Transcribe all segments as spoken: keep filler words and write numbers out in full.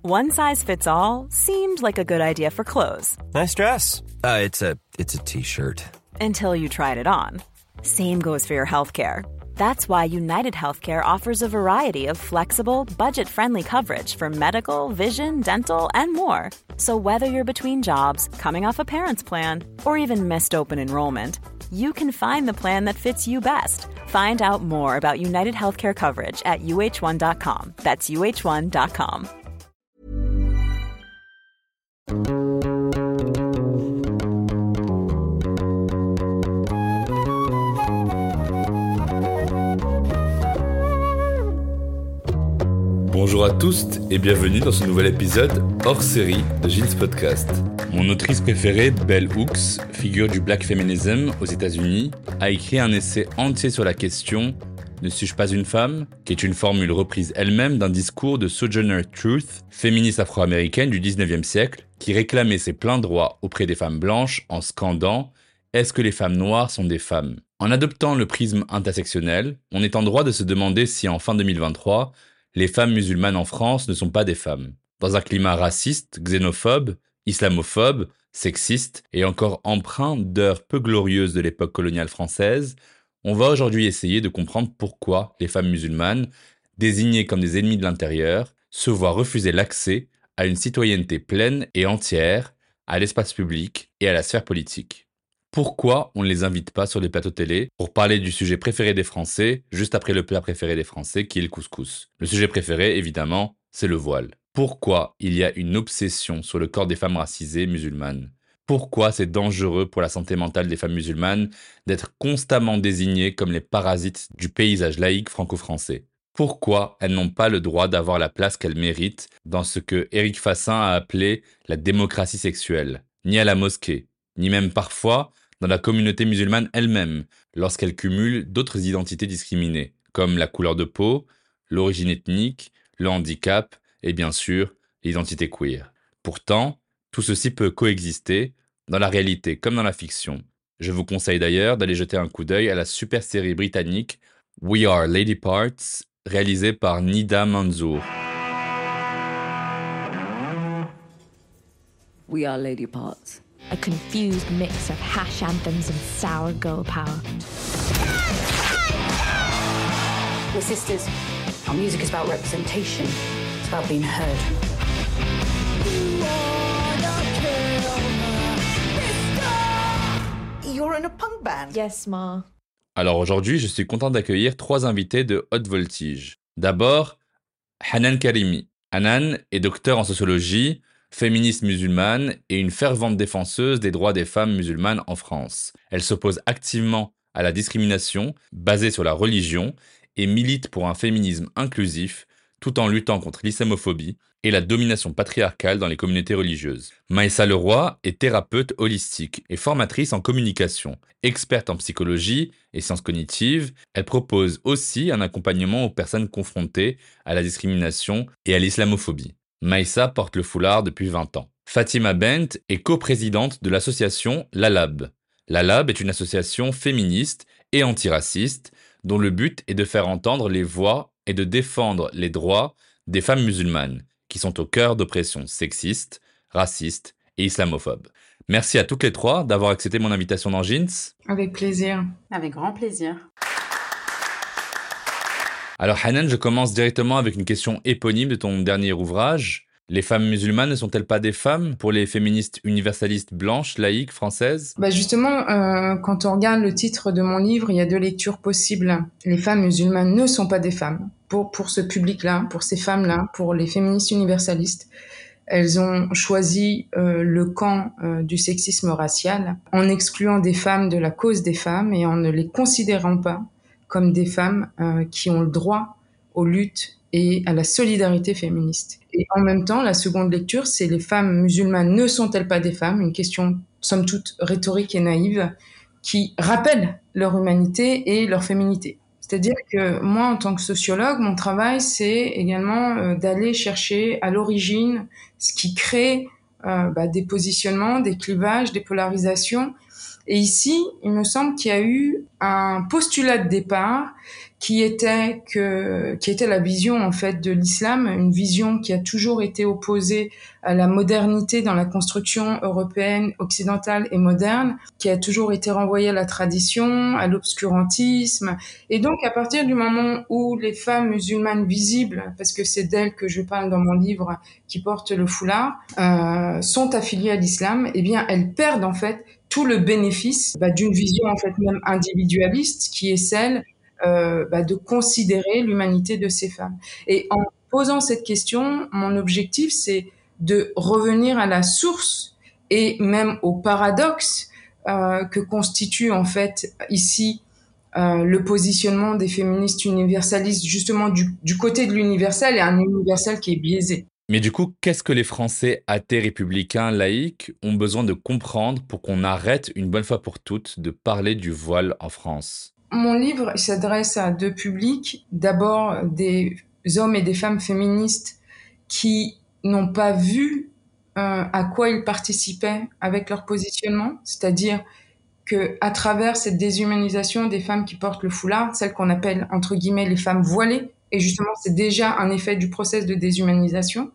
One size fits all seemed like a good idea for clothes. Nice dress. Uh, it's a it's a t-shirt. Until you tried it on. Same goes for your healthcare. That's why United Healthcare offers a variety of flexible, budget-friendly coverage for medical, vision, dental, and more. So whether you're between jobs, coming off a parent's plan, or even missed open enrollment, you can find the plan that fits you best. Find out more about United Healthcare coverage at U H one dot com. That's U H one dot com. Bonjour à tous et bienvenue dans ce nouvel épisode hors série de Jeans Podcast. Mon autrice préférée, Bell Hooks, figure du black feminism aux États-Unis, a écrit un essai entier sur la question « Ne suis-je pas une femme ?», qui est une formule reprise elle-même d'un discours de Sojourner Truth, féministe afro-américaine du dix-neuvième siècle, qui réclamait ses pleins droits auprès des femmes blanches en scandant « Est-ce que les femmes noires sont des femmes ?» En adoptant le prisme intersectionnel, on est en droit de se demander si en fin deux mille vingt-trois, les femmes musulmanes en France ne sont pas des femmes. Dans un climat raciste, xénophobe, islamophobe, sexiste et encore empreint d'heures peu glorieuses de l'époque coloniale française, on va aujourd'hui essayer de comprendre pourquoi les femmes musulmanes, désignées comme des ennemis de l'intérieur, se voient refuser l'accès à une citoyenneté pleine et entière, à l'espace public et à la sphère politique. Pourquoi on ne les invite pas sur les plateaux télé pour parler du sujet préféré des Français, juste après le plat préféré des Français, qui est le couscous. Le sujet préféré, évidemment, c'est le voile. Pourquoi il y a une obsession sur le corps des femmes racisées musulmanes ? Pourquoi c'est dangereux pour la santé mentale des femmes musulmanes d'être constamment désignées comme les parasites du paysage laïque franco-français ? Pourquoi elles n'ont pas le droit d'avoir la place qu'elles méritent dans ce que Éric Fassin a appelé la démocratie sexuelle ? Ni à la mosquée, ni même parfois dans la communauté musulmane elle-même, lorsqu'elle cumule d'autres identités discriminées, comme la couleur de peau, l'origine ethnique, le handicap et bien sûr l'identité queer. Pourtant, tout ceci peut coexister dans la réalité comme dans la fiction. Je vous conseille d'ailleurs d'aller jeter un coup d'œil à la super série britannique We Are Lady Parts, réalisée par Nida Manzoor. We Are Lady Parts. A confused mix of hash anthems and sour girl power. We're sisters. Our music is about representation. It's about being heard. You're in a punk band? Yes, Ma. Alors aujourd'hui, je suis content d'accueillir trois invités de haute voltige. D'abord, Hanan Karimi. Hanan est docteur en sociologie, féministe musulmane et une fervente défenseuse des droits des femmes musulmanes en France. Elle s'oppose activement à la discrimination basée sur la religion et milite pour un féminisme inclusif tout en luttant contre l'islamophobie et la domination patriarcale dans les communautés religieuses. Maïssa Leroy est thérapeute holistique et formatrice en communication. Experte en psychologie et sciences cognitives, elle propose aussi un accompagnement aux personnes confrontées à la discrimination et à l'islamophobie. Maïssa porte le foulard depuis vingt ans. Fatima Bent est coprésidente de l'association Lalab. Lalab est une association féministe et antiraciste dont le but est de faire entendre les voix et de défendre les droits des femmes musulmanes qui sont au cœur d'oppressions sexistes, racistes et islamophobes. Merci à toutes les trois d'avoir accepté mon invitation dans Jeans. Avec plaisir. Avec grand plaisir. Alors Hanan, je commence directement avec une question éponyme de ton dernier ouvrage. Les femmes musulmanes ne sont-elles pas des femmes pour les féministes universalistes blanches, laïques, françaises ? Bah justement, euh, quand on regarde le titre de mon livre, il y a deux lectures possibles. Les femmes musulmanes ne sont pas des femmes. Pour, pour ce public-là, pour ces femmes-là, pour les féministes universalistes, elles ont choisi euh, le camp euh, du sexisme racial en excluant des femmes de la cause des femmes et en ne les considérant pas comme des femmes euh, qui ont le droit aux luttes et à la solidarité féministe. Et en même temps, la seconde lecture, c'est les femmes musulmanes ne sont-elles pas des femmes ? Une question, somme toute, rhétorique et naïve, qui rappelle leur humanité et leur féminité. C'est-à-dire que moi, en tant que sociologue, mon travail, c'est également euh, d'aller chercher à l'origine ce qui crée euh, bah, des positionnements, des clivages, des polarisations. Et ici, il me semble qu'il y a eu un postulat de départ qui était que qui était la vision en fait de l'islam, une vision qui a toujours été opposée à la modernité dans la construction européenne, occidentale et moderne, qui a toujours été renvoyée à la tradition, à l'obscurantisme. Et donc à partir du moment où les femmes musulmanes visibles, parce que c'est d'elles que je parle dans mon livre, qui portent le foulard, euh, sont affiliées à l'islam, eh bien elles perdent en fait tout le bénéfice bah, d'une vision en fait même individualiste, qui est celle Euh, bah, de considérer l'humanité de ces femmes. Et en posant cette question, mon objectif, c'est de revenir à la source et même au paradoxe euh, que constitue en fait ici euh, le positionnement des féministes universalistes, justement du, du côté de l'universel, et un universel qui est biaisé. Mais du coup, qu'est-ce que les Français athées, républicains, laïcs ont besoin de comprendre pour qu'on arrête une bonne fois pour toutes de parler du voile en France ? Mon livre s'adresse à deux publics. D'abord, des hommes et des femmes féministes qui n'ont pas vu euh, à quoi ils participaient avec leur positionnement, c'est-à-dire que à travers cette déshumanisation des femmes qui portent le foulard, celles qu'on appelle entre guillemets les femmes voilées, et justement c'est déjà un effet du process de déshumanisation,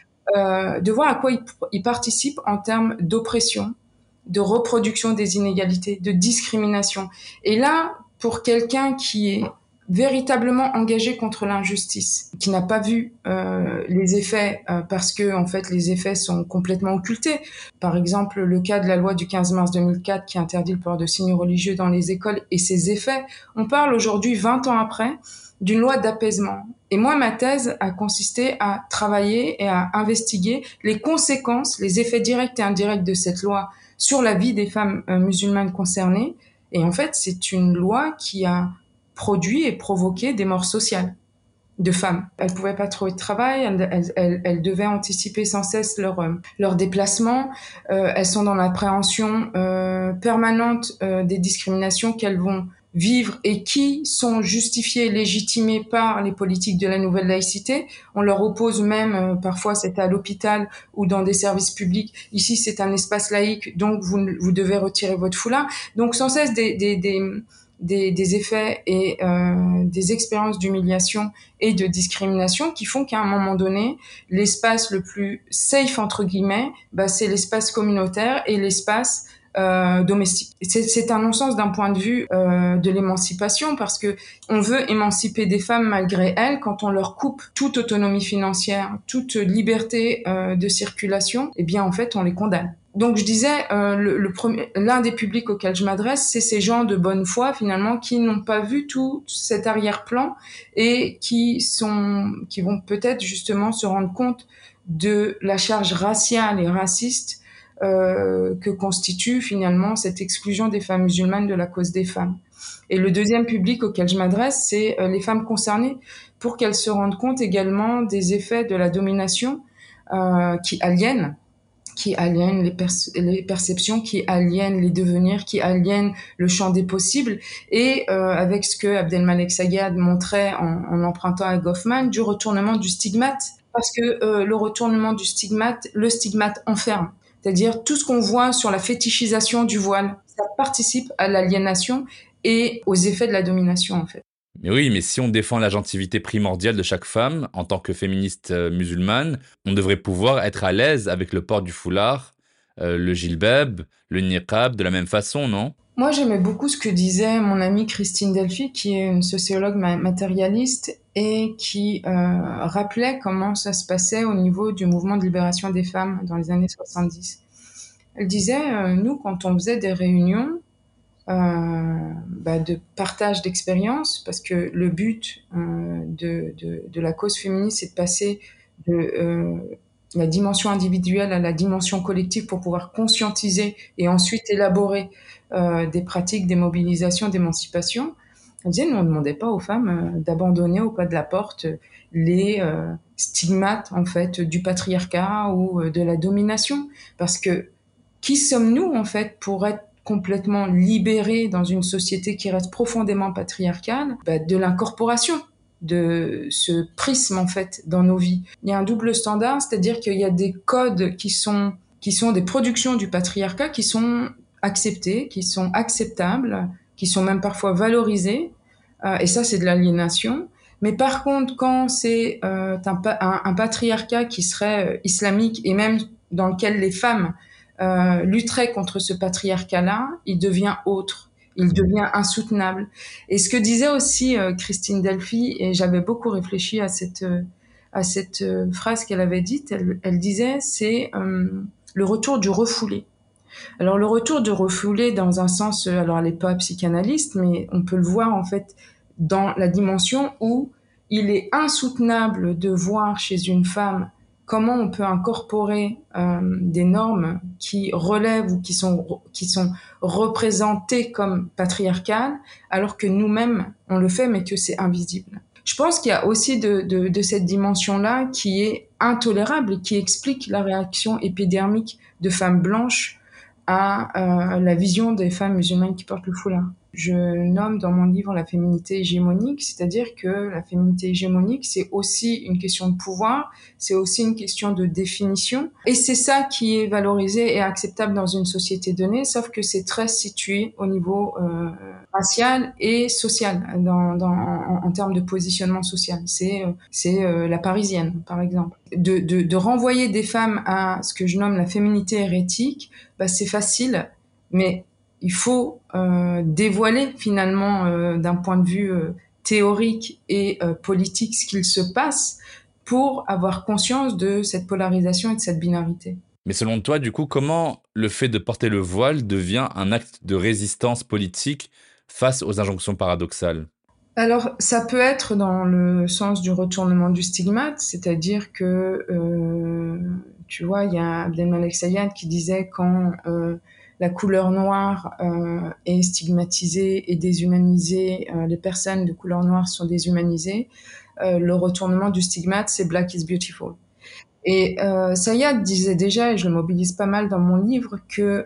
euh, de voir à quoi ils, ils participent en termes d'oppression, de reproduction des inégalités, de discrimination. Et là, pour quelqu'un qui est véritablement engagé contre l'injustice, qui n'a pas vu euh, les effets euh, parce que en fait les effets sont complètement occultés. Par exemple, le cas de la loi du quinze mars deux mille quatre qui interdit le port de signes religieux dans les écoles et ses effets. On parle aujourd'hui, vingt ans après, d'une loi d'apaisement. Et moi, ma thèse a consisté à travailler et à investiguer les conséquences, les effets directs et indirects de cette loi sur la vie des femmes euh, musulmanes concernées. Et en fait, c'est une loi qui a produit et provoqué des morts sociales de femmes. Elles pouvaient pas trouver de travail, elles, elles, elles, elles devaient anticiper sans cesse leur, euh, leur déplacement. Euh, elles sont dans l'appréhension euh, permanente euh, des discriminations qu'elles vont vivre et qui sont justifiées, légitimées par les politiques de la nouvelle laïcité. On leur oppose même, euh, parfois c'est à l'hôpital ou dans des services publics, ici c'est un espace laïque, donc vous, vous devez retirer votre foulard. Donc sans cesse des, des, des, des, des effets et euh, des expériences d'humiliation et de discrimination qui font qu'à un moment donné, l'espace le plus safe, entre guillemets, bah, c'est l'espace communautaire et l'espace Euh, domestique. C'est, c'est un non-sens d'un point de vue euh, de l'émancipation, parce que on veut émanciper des femmes malgré elles. Quand on leur coupe toute autonomie financière, toute liberté euh, de circulation, eh bien en fait on les condamne. Donc je disais, euh, le, le premier, l'un des publics auxquels je m'adresse, c'est ces gens de bonne foi finalement qui n'ont pas vu tout cet arrière-plan et qui sont, qui vont peut-être justement se rendre compte de la charge raciale et raciste Euh, que constitue finalement cette exclusion des femmes musulmanes de la cause des femmes. Et le deuxième public auquel je m'adresse, c'est euh, les femmes concernées, pour qu'elles se rendent compte également des effets de la domination euh, qui aliènent, qui aliènent les, perce- les perceptions, qui aliènent les devenirs, qui aliènent le champ des possibles, et euh, avec ce que Abdelmalek Sagad montrait en, en empruntant à Goffman, du retournement du stigmate, parce que euh, le retournement du stigmate, le stigmate enferme. C'est-à-dire tout ce qu'on voit sur la fétichisation du voile, ça participe à l'aliénation et aux effets de la domination, en fait. Mais oui, mais si on défend l'agentivité primordiale de chaque femme, en tant que féministe euh, musulmane, on devrait pouvoir être à l'aise avec le port du foulard, euh, le jilbab, le niqab, de la même façon, non ? Moi, j'aimais beaucoup ce que disait mon amie Christine Delphi, qui est une sociologue matérialiste et qui euh, rappelait comment ça se passait au niveau du mouvement de libération des femmes dans les années soixante-dix. Elle disait, euh, nous, quand on faisait des réunions euh, bah, de partage d'expériences, parce que le but euh, de, de, de la cause féministe, c'est de passer de euh, la dimension individuelle à la dimension collective pour pouvoir conscientiser et ensuite élaborer euh, des pratiques, des mobilisations, d'émancipation. Elle disait, nous, on ne demandait pas aux femmes euh, d'abandonner au pas de la porte les euh, stigmates, en fait, du patriarcat ou euh, de la domination. Parce que qui sommes-nous, en fait, pour être complètement libérés dans une société qui reste profondément patriarcale, bah, de l'incorporation de ce prisme, en fait, dans nos vies. Il y a un double standard, c'est-à-dire qu'il y a des codes qui sont, qui sont des productions du patriarcat qui sont acceptés, qui sont acceptables, qui sont même parfois valorisés, euh, et ça, c'est de l'aliénation. Mais par contre, quand c'est euh, un, un, un patriarcat qui serait euh, islamique et même dans lequel les femmes euh, lutteraient contre ce patriarcat-là, il devient autre, il devient insoutenable. Et ce que disait aussi euh, Christine Delphi, et j'avais beaucoup réfléchi à cette euh, à cette euh, phrase qu'elle avait dite, elle, elle disait, c'est euh, le retour du refoulé. Alors le retour du refoulé dans un sens, alors elle n'est pas psychanalyste, mais on peut le voir en fait dans la dimension où il est insoutenable de voir chez une femme comment on peut incorporer euh, des normes qui relèvent ou qui sont, qui sont représentées comme patriarcales, alors que nous-mêmes, on le fait, mais que c'est invisible. Je pense qu'il y a aussi de, de, de cette dimension-là qui est intolérable et qui explique la réaction épidermique de femmes blanches à euh, la vision des femmes musulmanes qui portent le foulard. Je nomme dans mon livre la féminité hégémonique, c'est-à-dire que la féminité hégémonique, c'est aussi une question de pouvoir, c'est aussi une question de définition, et c'est ça qui est valorisé et acceptable dans une société donnée, sauf que c'est très situé au niveau euh, racial et social, dans, dans, en, en termes de positionnement social. C'est, c'est euh, la parisienne, par exemple. De, de, de renvoyer des femmes à ce que je nomme la féminité hérétique, bah, c'est facile, mais il faut euh, dévoiler finalement euh, d'un point de vue euh, théorique et euh, politique ce qu'il se passe pour avoir conscience de cette polarisation et de cette binarité. Mais selon toi, du coup, comment le fait de porter le voile devient un acte de résistance politique face aux injonctions paradoxales ? Alors, ça peut être dans le sens du retournement du stigmate, c'est-à-dire que, euh, tu vois, il y a Abdelmalek Sayad qui disait quand euh, la couleur noire euh, est stigmatisée et déshumanisée, euh, les personnes de couleur noire sont déshumanisées, euh, le retournement du stigmate, c'est « Black is beautiful ». Et euh, Sayad disait déjà, et je le mobilise pas mal dans mon livre, que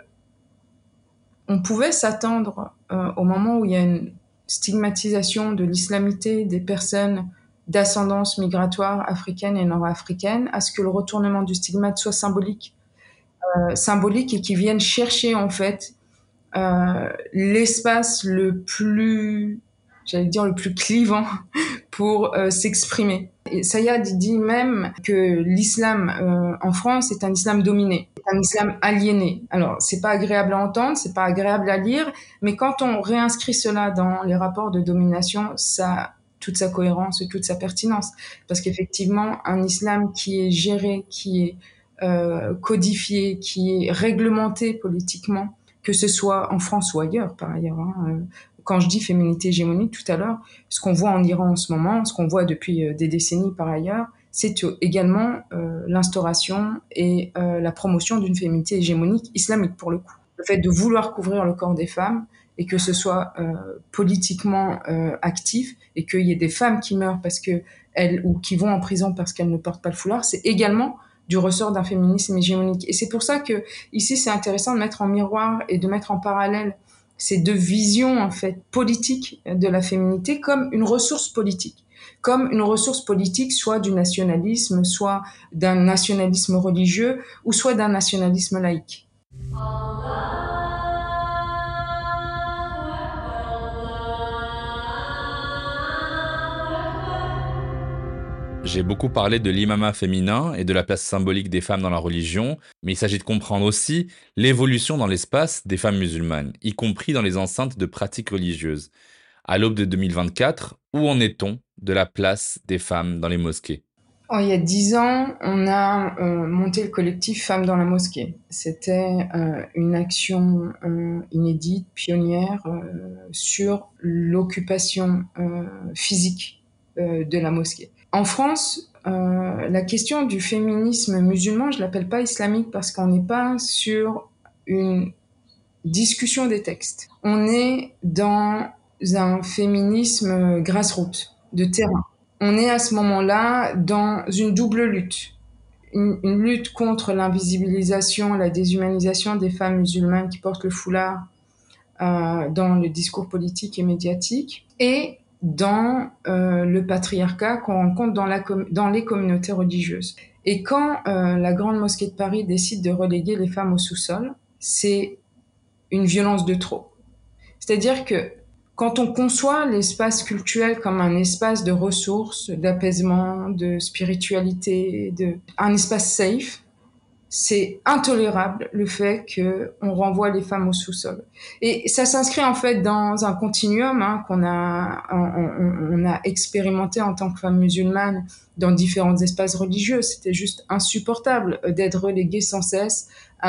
on pouvait s'attendre euh, au moment où il y a une stigmatisation de l'islamité des personnes d'ascendance migratoire africaine et nord-africaine, à ce que le retournement du stigmate soit symbolique, euh, symbolique et qui vienne chercher en fait euh, l'espace le plus, j'allais dire le plus clivant pour euh, s'exprimer. Et Sayad dit même que l'islam euh, en France est un islam dominé, un islam aliéné. Alors, c'est pas agréable à entendre, c'est pas agréable à lire, mais quand on réinscrit cela dans les rapports de domination, ça a toute sa cohérence et toute sa pertinence. Parce qu'effectivement, un islam qui est géré, qui est euh, codifié, qui est réglementé politiquement, que ce soit en France ou ailleurs, par ailleurs, hein, euh, quand je dis féminité hégémonique tout à l'heure, ce qu'on voit en Iran en ce moment, ce qu'on voit depuis euh, des décennies par ailleurs, c'est également euh, l'instauration et euh, la promotion d'une féminité hégémonique islamique pour le coup. Le fait de vouloir couvrir le corps des femmes et que ce soit euh, politiquement euh, actif et qu'il y ait des femmes qui meurent parce que elles ou qui vont en prison parce qu'elles ne portent pas le foulard, c'est également du ressort d'un féminisme hégémonique. Et c'est pour ça que ici c'est intéressant de mettre en miroir et de mettre en parallèle ces deux visions en fait politiques de la féminité comme une ressource politique, comme une ressource politique soit du nationalisme, soit d'un nationalisme religieux ou soit d'un nationalisme laïque. J'ai beaucoup parlé de l'imama féminin et de la place symbolique des femmes dans la religion, mais il s'agit de comprendre aussi l'évolution dans l'espace des femmes musulmanes, y compris dans les enceintes de pratiques religieuses. À l'aube de deux mille vingt-quatre, où en est-on de la place des femmes dans les mosquées ? Oh, il y a dix ans, on a euh, monté le collectif Femmes dans la mosquée. C'était euh, une action euh, inédite, pionnière, euh, sur l'occupation euh, physique euh, de la mosquée. En France, euh, la question du féminisme musulman, je l'appelle pas islamique parce qu'on n'est pas sur une discussion des textes. On est dans un féminisme grassroots, de terrain. On est à ce moment-là dans une double lutte. Une, une lutte contre l'invisibilisation, la déshumanisation des femmes musulmanes qui portent le foulard euh, dans le discours politique et médiatique, et dans euh, le patriarcat qu'on rencontre dans, la com- dans les communautés religieuses. Et quand euh, la Grande Mosquée de Paris décide de reléguer les femmes au sous-sol, c'est une violence de trop. C'est-à-dire que quand on conçoit l'espace culturel comme un espace de ressources, d'apaisement, de spiritualité, de, un espace safe, c'est intolérable le fait qu'on renvoie les femmes au sous-sol. Et ça s'inscrit en fait dans un continuum hein, qu'on a, on, on a expérimenté en tant que femme musulmane dans différents espaces religieux. C'était juste insupportable d'être reléguée sans cesse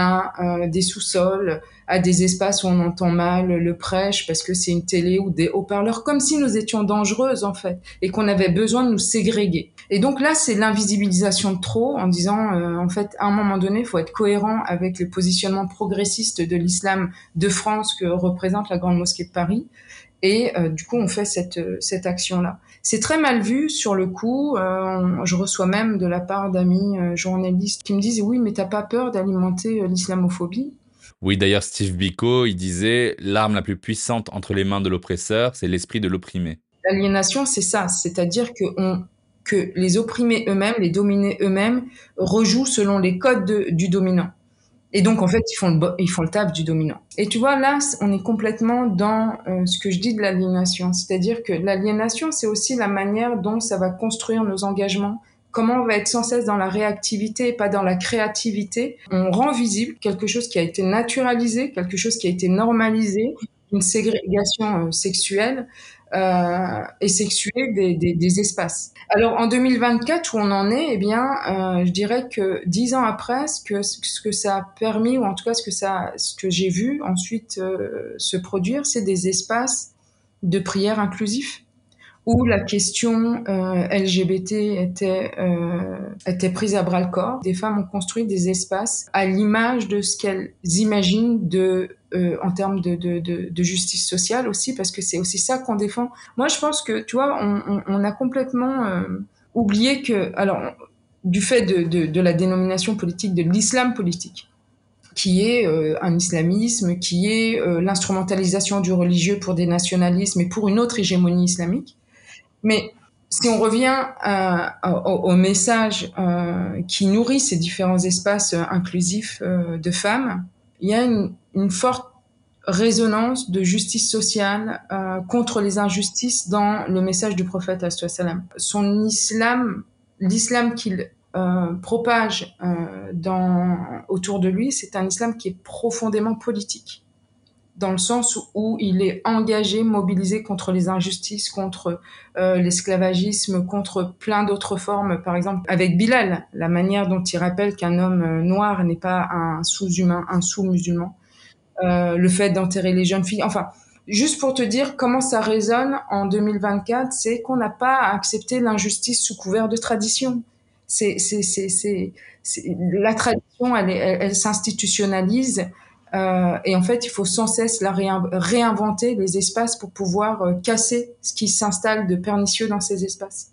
à euh, des sous-sols, à des espaces où on entend mal le prêche parce que c'est une télé ou des haut-parleurs, comme si nous étions dangereuses en fait et qu'on avait besoin de nous ségréguer. Et donc là, c'est l'invisibilisation de trop en disant, euh, en fait, à un moment donné, il faut être cohérent avec le positionnement progressiste de l'islam de France que représente la Grande Mosquée de Paris. Et euh, du coup, on fait cette, cette action-là. C'est très mal vu sur le coup. Euh, je reçois même de la part d'amis euh, journalistes qui me disent « Oui, mais t'as pas peur d'alimenter euh, l'islamophobie ?» Oui, d'ailleurs, Steve Biko, il disait « L'arme la plus puissante entre les mains de l'oppresseur, c'est l'esprit de l'opprimé. » L'aliénation, c'est ça. C'est-à-dire que on que les opprimés eux-mêmes, les dominés eux-mêmes, rejouent selon les codes de, du dominant. Et donc, en fait, ils font le, ils font le taf du dominant. Et tu vois, là, on est complètement dans euh, ce que je dis de l'aliénation. C'est-à-dire que l'aliénation, c'est aussi la manière dont ça va construire nos engagements, comment on va être sans cesse dans la réactivité et pas dans la créativité. On rend visible quelque chose qui a été naturalisé, quelque chose qui a été normalisé, une ségrégation euh, sexuelle, Euh, et sexuée des, des, des espaces. Alors en deux mille vingt-quatre, où on en est, eh bien, euh, je dirais que dix ans après, ce que ce que ça a permis, ou en tout cas ce que ça, ce que j'ai vu ensuite euh, se produire, c'est des espaces de prière inclusifs où la question euh, L G B T était euh, était prise à bras le corps. Des femmes ont construit des espaces à l'image de ce qu'elles imaginent de euh, en termes de, de, de, de justice sociale aussi, parce que c'est aussi ça qu'on défend. Moi, je pense que, tu vois, on, on, on a complètement euh, oublié que, alors, du fait de, de, de la dénomination politique de l'islam politique, qui est euh, un islamisme, qui est euh, l'instrumentalisation du religieux pour des nationalismes et pour une autre hégémonie islamique. Mais si on revient à, à, au, au message euh, qui nourrit ces différents espaces euh, inclusifs euh, de femmes, il y a une, une forte résonance de justice sociale euh, contre les injustices dans le message du prophète sallallahu alayhi wa sallam. Son islam, l'islam qu'il euh, propage euh, dans, autour de lui, c'est un islam qui est profondément politique, dans le sens où il est engagé, mobilisé contre les injustices, contre euh, l'esclavagisme, contre plein d'autres formes. Par exemple, avec Bilal, la manière dont il rappelle qu'un homme noir n'est pas un sous-humain, un sous-musulman, euh, le fait d'enterrer les jeunes filles. Enfin, juste pour te dire comment ça résonne en deux mille vingt-quatre, c'est qu'on n'a pas à accepter l'injustice sous couvert de tradition. C'est, c'est, c'est, c'est, c'est la tradition, elle, elle, elle s'institutionnalise. Euh, et en fait, il faut sans cesse la réin- réinventer les espaces pour pouvoir euh, casser ce qui s'installe de pernicieux dans ces espaces.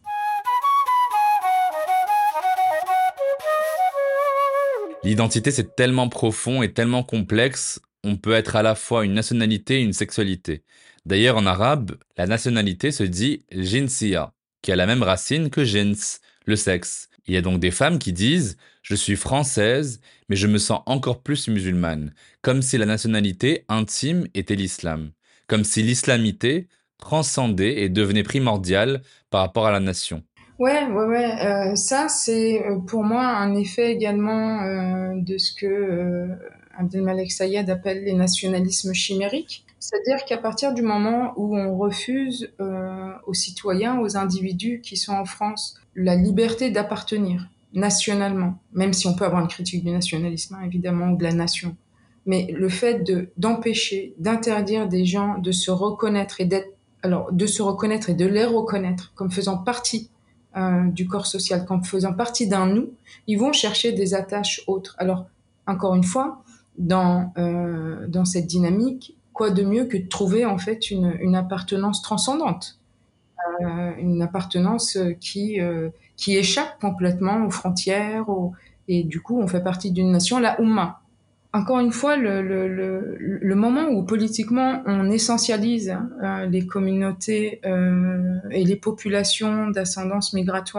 L'identité, c'est tellement profond et tellement complexe, on peut être à la fois une nationalité et une sexualité. D'ailleurs, en arabe, la nationalité se dit jinsiya, qui a la même racine que jins, le sexe. Il y a donc des femmes qui disent « je suis française, mais je me sens encore plus musulmane », comme si la nationalité intime était l'islam, comme si l'islamité transcendait et devenait primordiale par rapport à la nation. Ouais, ouais, ouais. Euh, ça, c'est euh, pour moi un effet également euh, de ce que euh, Abdelmalek Sayed appelle les nationalismes chimériques. C'est-à-dire qu'à partir du moment où on refuse euh, aux citoyens, aux individus qui sont en France, la liberté d'appartenir nationalement, même si on peut avoir une critique du nationalisme, hein, évidemment, ou de la nation, mais le fait de d'empêcher, d'interdire des gens de se reconnaître et d'être, alors de se reconnaître et de les reconnaître comme faisant partie euh, du corps social, comme faisant partie d'un nous, ils vont chercher des attaches autres. Alors encore une fois, dans euh, dans cette dynamique, quoi de mieux que de trouver en fait une, une appartenance transcendante, euh, une appartenance qui euh, qui échappe complètement aux frontières, aux... et du coup on fait partie d'une nation, la Oumma. Encore une fois, le, le, le, le moment où politiquement on essentialise euh, les communautés euh, et les populations d'ascendance migratoire,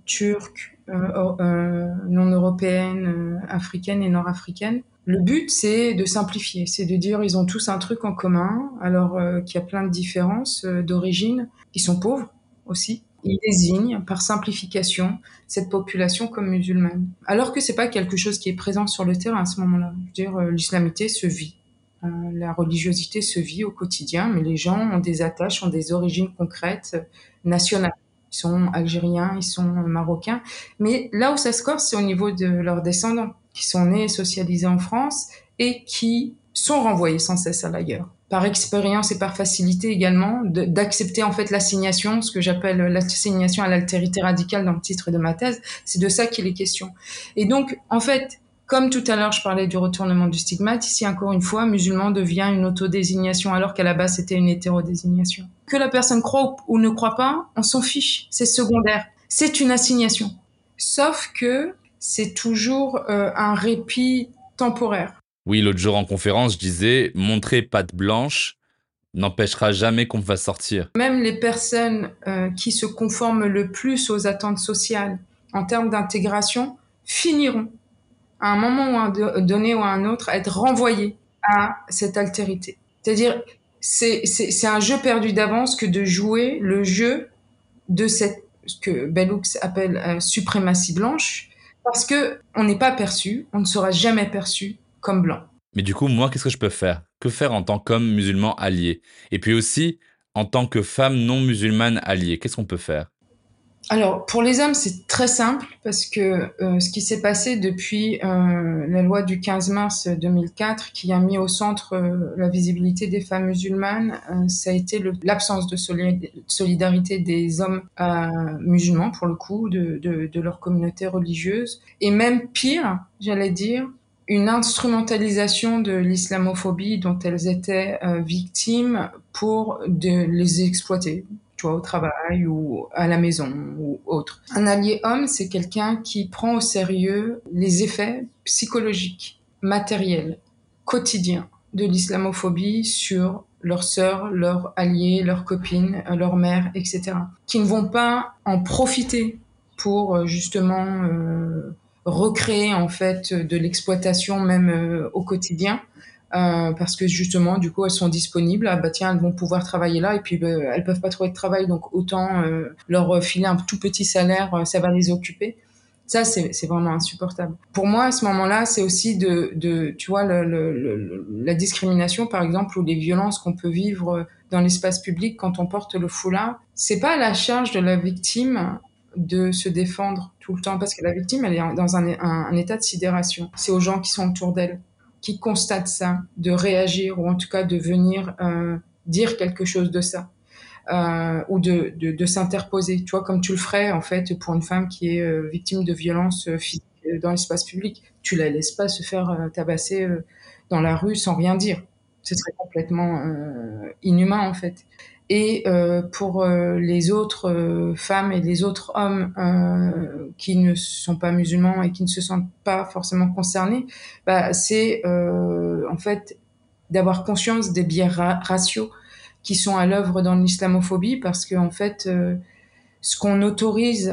turques, euh, euh, non européennes, euh, africaines et nord-africaines. Le but, c'est de simplifier, c'est de dire ils ont tous un truc en commun, alors euh, qu'il y a plein de différences euh, d'origine, qui sont pauvres aussi. Ils désignent, par simplification, cette population comme musulmane. Alors que c'est pas quelque chose qui est présent sur le terrain à ce moment-là. Je veux dire, euh, l'islamité se vit. Euh, la religiosité se vit au quotidien, mais les gens ont des attaches, ont des origines concrètes, euh, nationales. Ils sont algériens, ils sont marocains. Mais là où ça se corse, c'est au niveau de leurs descendants, qui sont nés et socialisés en France et qui sont renvoyés sans cesse à l'ailleurs. Par expérience et par facilité également, de, d'accepter en fait l'assignation, ce que j'appelle l'assignation à l'altérité radicale dans le titre de ma thèse, c'est de ça qu'il est question. Et donc, en fait, comme tout à l'heure je parlais du retournement du stigmate, ici encore une fois, musulman devient une autodésignation alors qu'à la base c'était une hétérodésignation. Que la personne croit ou ne croit pas, on s'en fiche, c'est secondaire. C'est une assignation. Sauf que c'est toujours euh, un répit temporaire. Oui, l'autre jour en conférence, je disais, montrer patte blanche n'empêchera jamais qu'on me fasse sortir. Même les personnes euh, qui se conforment le plus aux attentes sociales en termes d'intégration finiront à un moment ou un de, donné ou à un autre à être renvoyées à cette altérité. C'est-à-dire, c'est, c'est, c'est un jeu perdu d'avance que de jouer le jeu de cette, ce que Bell Hooks appelle euh, suprématie blanche, parce que on n'est pas perçu, on ne sera jamais perçu comme blanc. Mais du coup, moi, qu'est-ce que je peux faire ? Que faire en tant qu'homme musulman allié ? Et puis aussi, en tant que femme non musulmane alliée, qu'est-ce qu'on peut faire ? Alors, pour les hommes, c'est très simple, parce que euh, ce qui s'est passé depuis euh, la loi du quinze mars deux mille quatre, qui a mis au centre euh, la visibilité des femmes musulmanes, euh, ça a été le, l'absence de soli- solidarité des hommes euh, musulmans, pour le coup, de, de, de leur communauté religieuse. Et même pire, j'allais dire, une instrumentalisation de l'islamophobie dont elles étaient euh, victimes pour de les exploiter, tu vois, au travail ou à la maison ou autre. Un allié homme, c'est quelqu'un qui prend au sérieux les effets psychologiques, matériels, quotidiens de l'islamophobie sur leurs sœurs, leurs alliés, leurs copines, leurs mères, et cetera. Qui ne vont pas en profiter pour justement euh, recréer en fait de l'exploitation même euh, au quotidien. Euh, parce que justement, du coup, elles sont disponibles. Ah bah tiens, elles vont pouvoir travailler là, et puis bah, elles peuvent pas trouver de travail, donc autant euh, leur filer un tout petit salaire, ça va les occuper. Ça, c'est, c'est vraiment insupportable. Pour moi, à ce moment-là, c'est aussi de, de tu vois, le, le, le, la discrimination, par exemple, ou les violences qu'on peut vivre dans l'espace public quand on porte le foulard. C'est pas à la charge de la victime de se défendre tout le temps, parce que la victime, elle est dans un, un, un état de sidération. C'est aux gens qui sont autour d'elle, qui constatent ça, de réagir, ou en tout cas de venir euh, dire quelque chose de ça, euh, ou de, de, de s'interposer, tu vois, comme tu le ferais en fait pour une femme qui est euh, victime de violences physiques dans l'espace public. Tu la laisses pas se faire euh, tabasser euh, dans la rue sans rien dire. Ce serait complètement euh, inhumain en fait. Et euh, pour euh, les autres euh, femmes et les autres hommes euh, qui ne sont pas musulmans et qui ne se sentent pas forcément concernés, bah, c'est euh, en fait d'avoir conscience des biais ra- raciaux qui sont à l'œuvre dans l'islamophobie, parce que en fait, euh, ce qu'on autorise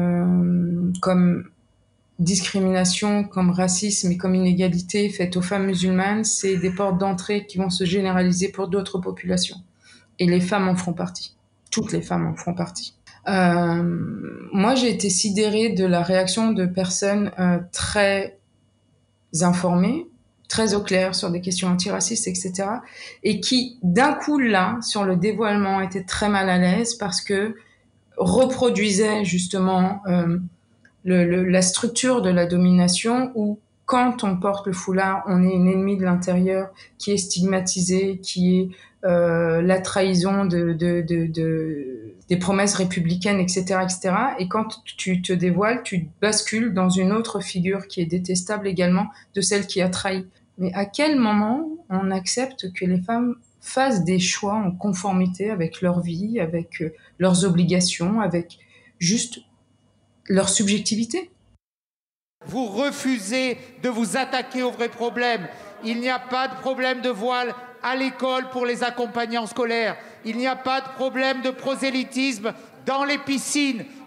euh, comme discrimination, comme racisme et comme inégalité faite aux femmes musulmanes, c'est des portes d'entrée qui vont se généraliser pour d'autres populations. Et les femmes en feront partie. Toutes les femmes en feront partie. Euh, moi, j'ai été sidérée de la réaction de personnes euh, très informées, très au clair sur des questions antiracistes, et cetera. Et qui, d'un coup, là, sur le dévoilement, étaient très mal à l'aise parce que reproduisaient justement euh, le, le, la structure de la domination où, quand on porte le foulard, on est une ennemie de l'intérieur qui est stigmatisée, qui est euh, la trahison de, de, de, de, des promesses républicaines, et cetera, et cetera. Et quand tu te dévoiles, tu bascules dans une autre figure qui est détestable également, de celle qui a trahi. Mais à quel moment on accepte que les femmes fassent des choix en conformité avec leur vie, avec euh, leurs obligations, avec juste leur subjectivité ? Vous refusez de vous attaquer aux vrais problèmes. Il n'y a pas de problème de voile à l'école pour les accompagnants scolaires. Il n'y a pas de problème de prosélytisme dans les piscines.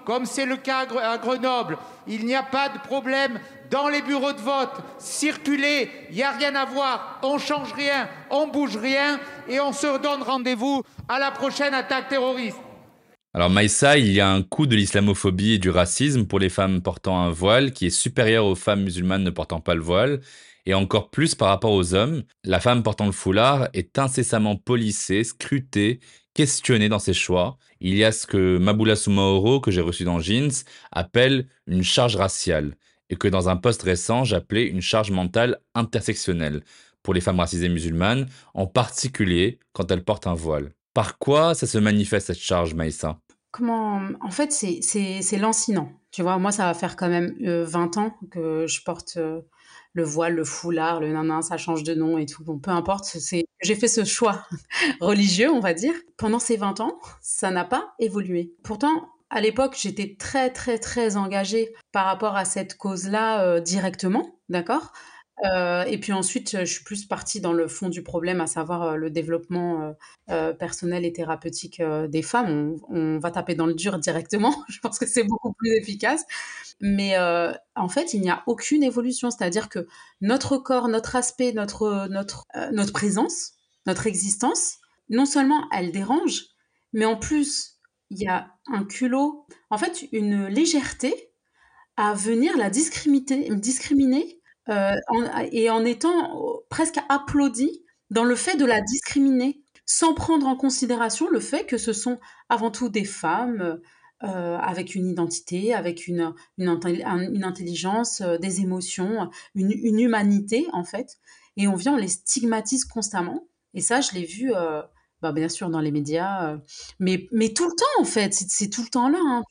comme c'est le cas à Grenoble. Il n'y a pas de problème dans les bureaux de vote. Circulez, il n'y a rien à voir, on ne change rien, on ne bouge rien et on se donne rendez-vous à la prochaine attaque terroriste. Alors Maïssa, il y a un coût de l'islamophobie et du racisme pour les femmes portant un voile qui est supérieur aux femmes musulmanes ne portant pas le voile, et encore plus par rapport aux hommes. La femme portant le foulard est incessamment policée, scrutée, questionnée dans ses choix. Il y a ce que Maboula Soumaoro, que j'ai reçu dans Jeans, appelle une charge raciale, et que dans un post récent, j'appelais une charge mentale intersectionnelle pour les femmes racisées musulmanes, en particulier quand elles portent un voile. Par quoi ça se manifeste cette charge, Maïssa ? Comment... En fait, c'est, c'est, c'est lancinant. Tu vois, moi, ça va faire quand même euh, vingt ans que je porte euh, le voile, le foulard, le nanan, ça change de nom et tout. Bon, peu importe, c'est... j'ai fait ce choix religieux, on va dire. Pendant ces vingt ans, ça n'a pas évolué. Pourtant, à l'époque, j'étais très, très, très engagée par rapport à cette cause-là euh, directement, d'accord ? Euh, et puis ensuite, je suis plus partie dans le fond du problème, à savoir euh, le développement euh, euh, personnel et thérapeutique euh, des femmes. On, on va taper dans le dur directement. Je pense que c'est beaucoup plus efficace. Mais euh, en fait, il n'y a aucune évolution. C'est-à-dire que notre corps, notre aspect, notre, notre, euh, notre présence, notre existence, non seulement elle dérange, mais en plus, il y a un culot, en fait, une légèreté à venir la discriminer, discriminer Euh, en, et en étant presque applaudi dans le fait de la discriminer, sans prendre en considération le fait que ce sont avant tout des femmes euh, avec une identité, avec une, une, une intelligence, euh, des émotions, une, une humanité en fait. Et on vient, on les stigmatise constamment. Et ça, je l'ai vu, euh, bah, bien sûr, dans les médias, euh, mais, mais tout le temps en fait, c'est, c'est tout le temps là. Hein.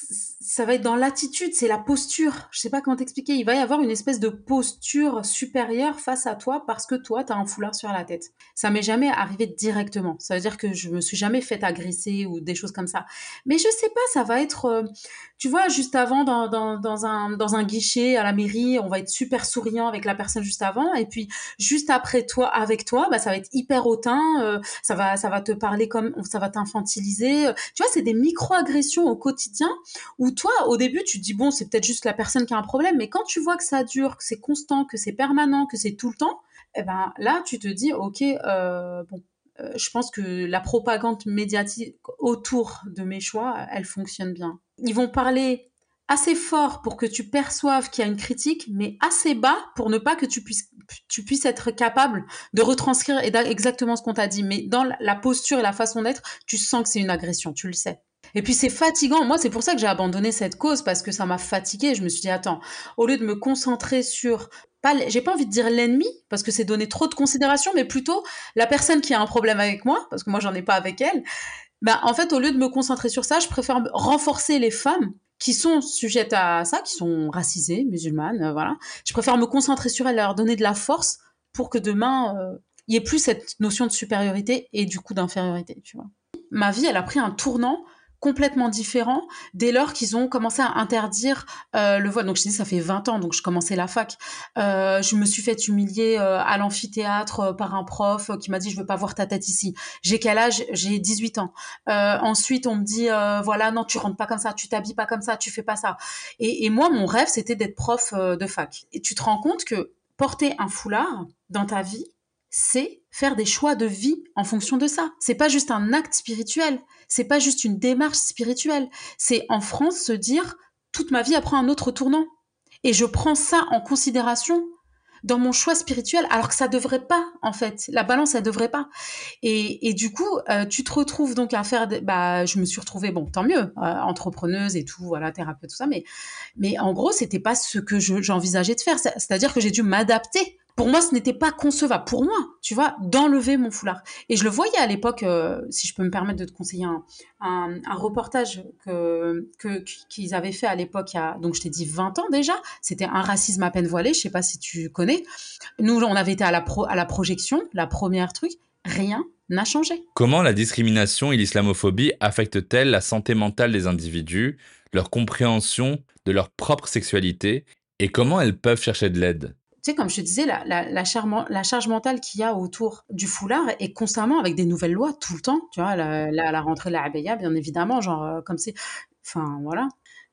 Ça va être dans l'attitude, c'est la posture. Je sais pas comment t'expliquer. Il va y avoir une espèce de posture supérieure face à toi parce que toi, t'as un foulard sur la tête. Ça m'est jamais arrivé directement. Ça veut dire que je me suis jamais fait agresser ou des choses comme ça. Mais je sais pas, ça va être, euh, tu vois, juste avant dans, dans, dans un, dans un guichet à la mairie, on va être super souriant avec la personne juste avant. Et puis, juste après toi, avec toi, bah, ça va être hyper hautain. Euh, ça va, ça va te parler comme, ça va t'infantiliser. Tu vois, c'est des micro-agressions au quotidien où toi, au début, tu te dis, bon, c'est peut-être juste la personne qui a un problème, mais quand tu vois que ça dure, que c'est constant, que c'est permanent, que c'est tout le temps, eh ben, là, tu te dis, ok, euh, bon, euh, je pense que la propagande médiatique autour de mes choix, elle fonctionne bien. Ils vont parler assez fort pour que tu perçoives qu'il y a une critique, mais assez bas pour ne pas que tu puisses, tu puisses être capable de retranscrire exactement ce qu'on t'a dit. Mais dans la posture et la façon d'être, tu sens que c'est une agression, tu le sais. Et puis c'est fatigant. Moi, c'est pour ça que j'ai abandonné cette cause, parce que ça m'a fatiguée. Je me suis dit, attends, au lieu de me concentrer sur, pas, j'ai pas envie de dire l'ennemi, parce que c'est donner trop de considération, mais plutôt la personne qui a un problème avec moi, parce que moi, j'en ai pas avec elle. Ben, en fait, au lieu de me concentrer sur ça, je préfère renforcer les femmes qui sont sujettes à ça, qui sont racisées, musulmanes, euh, voilà. Je préfère me concentrer sur elles, leur donner de la force pour que demain, euh, il y ait plus cette notion de supériorité et du coup d'infériorité, tu vois. Ma vie, elle a pris un tournant complètement différent dès lors qu'ils ont commencé à interdire euh, le voile. Donc je te dis, ça fait vingt ans, donc je commençais la fac. Euh, je me suis fait humilier euh, à l'amphithéâtre euh, par un prof euh, qui m'a dit, je veux pas voir ta tête ici. J'ai quel âge ? J'ai dix-huit ans. Euh, ensuite, on me dit, euh, voilà, non, tu rentres pas comme ça, tu t'habilles pas comme ça, tu fais pas ça. Et, et moi, mon rêve, c'était d'être prof euh, de fac. Et tu te rends compte que porter un foulard dans ta vie, c'est faire des choix de vie en fonction de ça. C'est pas juste un acte spirituel, c'est pas juste une démarche spirituelle. C'est en France se dire, toute ma vie elle prend un autre tournant. Et je prends ça en considération dans mon choix spirituel, alors que ça devrait pas, en fait. La balance, elle devrait pas. Et, et du coup, euh, tu te retrouves donc à faire... Des, bah, je me suis retrouvée, bon, tant mieux, euh, entrepreneuse et tout, voilà, thérapeute, tout ça, mais, mais en gros, c'était pas ce que je, j'envisageais de faire. C'est-à-dire que j'ai dû m'adapter. Pour moi, ce n'était pas concevable. Pour moi, tu vois, d'enlever mon foulard. Et je le voyais à l'époque, euh, si je peux me permettre de te conseiller un, un, un reportage que, que, qu'ils avaient fait à l'époque, il y a, donc je t'ai dit vingt ans déjà. C'était Un racisme à peine voilé. Je sais pas si tu connais. Nous, on avait été à la, pro, à la projection, la première truc. Rien n'a changé. Comment la discrimination et l'islamophobie affectent-elles la santé mentale des individus, leur compréhension de leur propre sexualité, et comment elles peuvent chercher de l'aide ? Tu sais, comme je te disais, la, la, la, charme, la charge mentale qu'il y a autour du foulard est constamment avec des nouvelles lois tout le temps. Tu vois, la, la, la rentrée de la abaya, bien évidemment, genre euh, comme c'est... Enfin, voilà.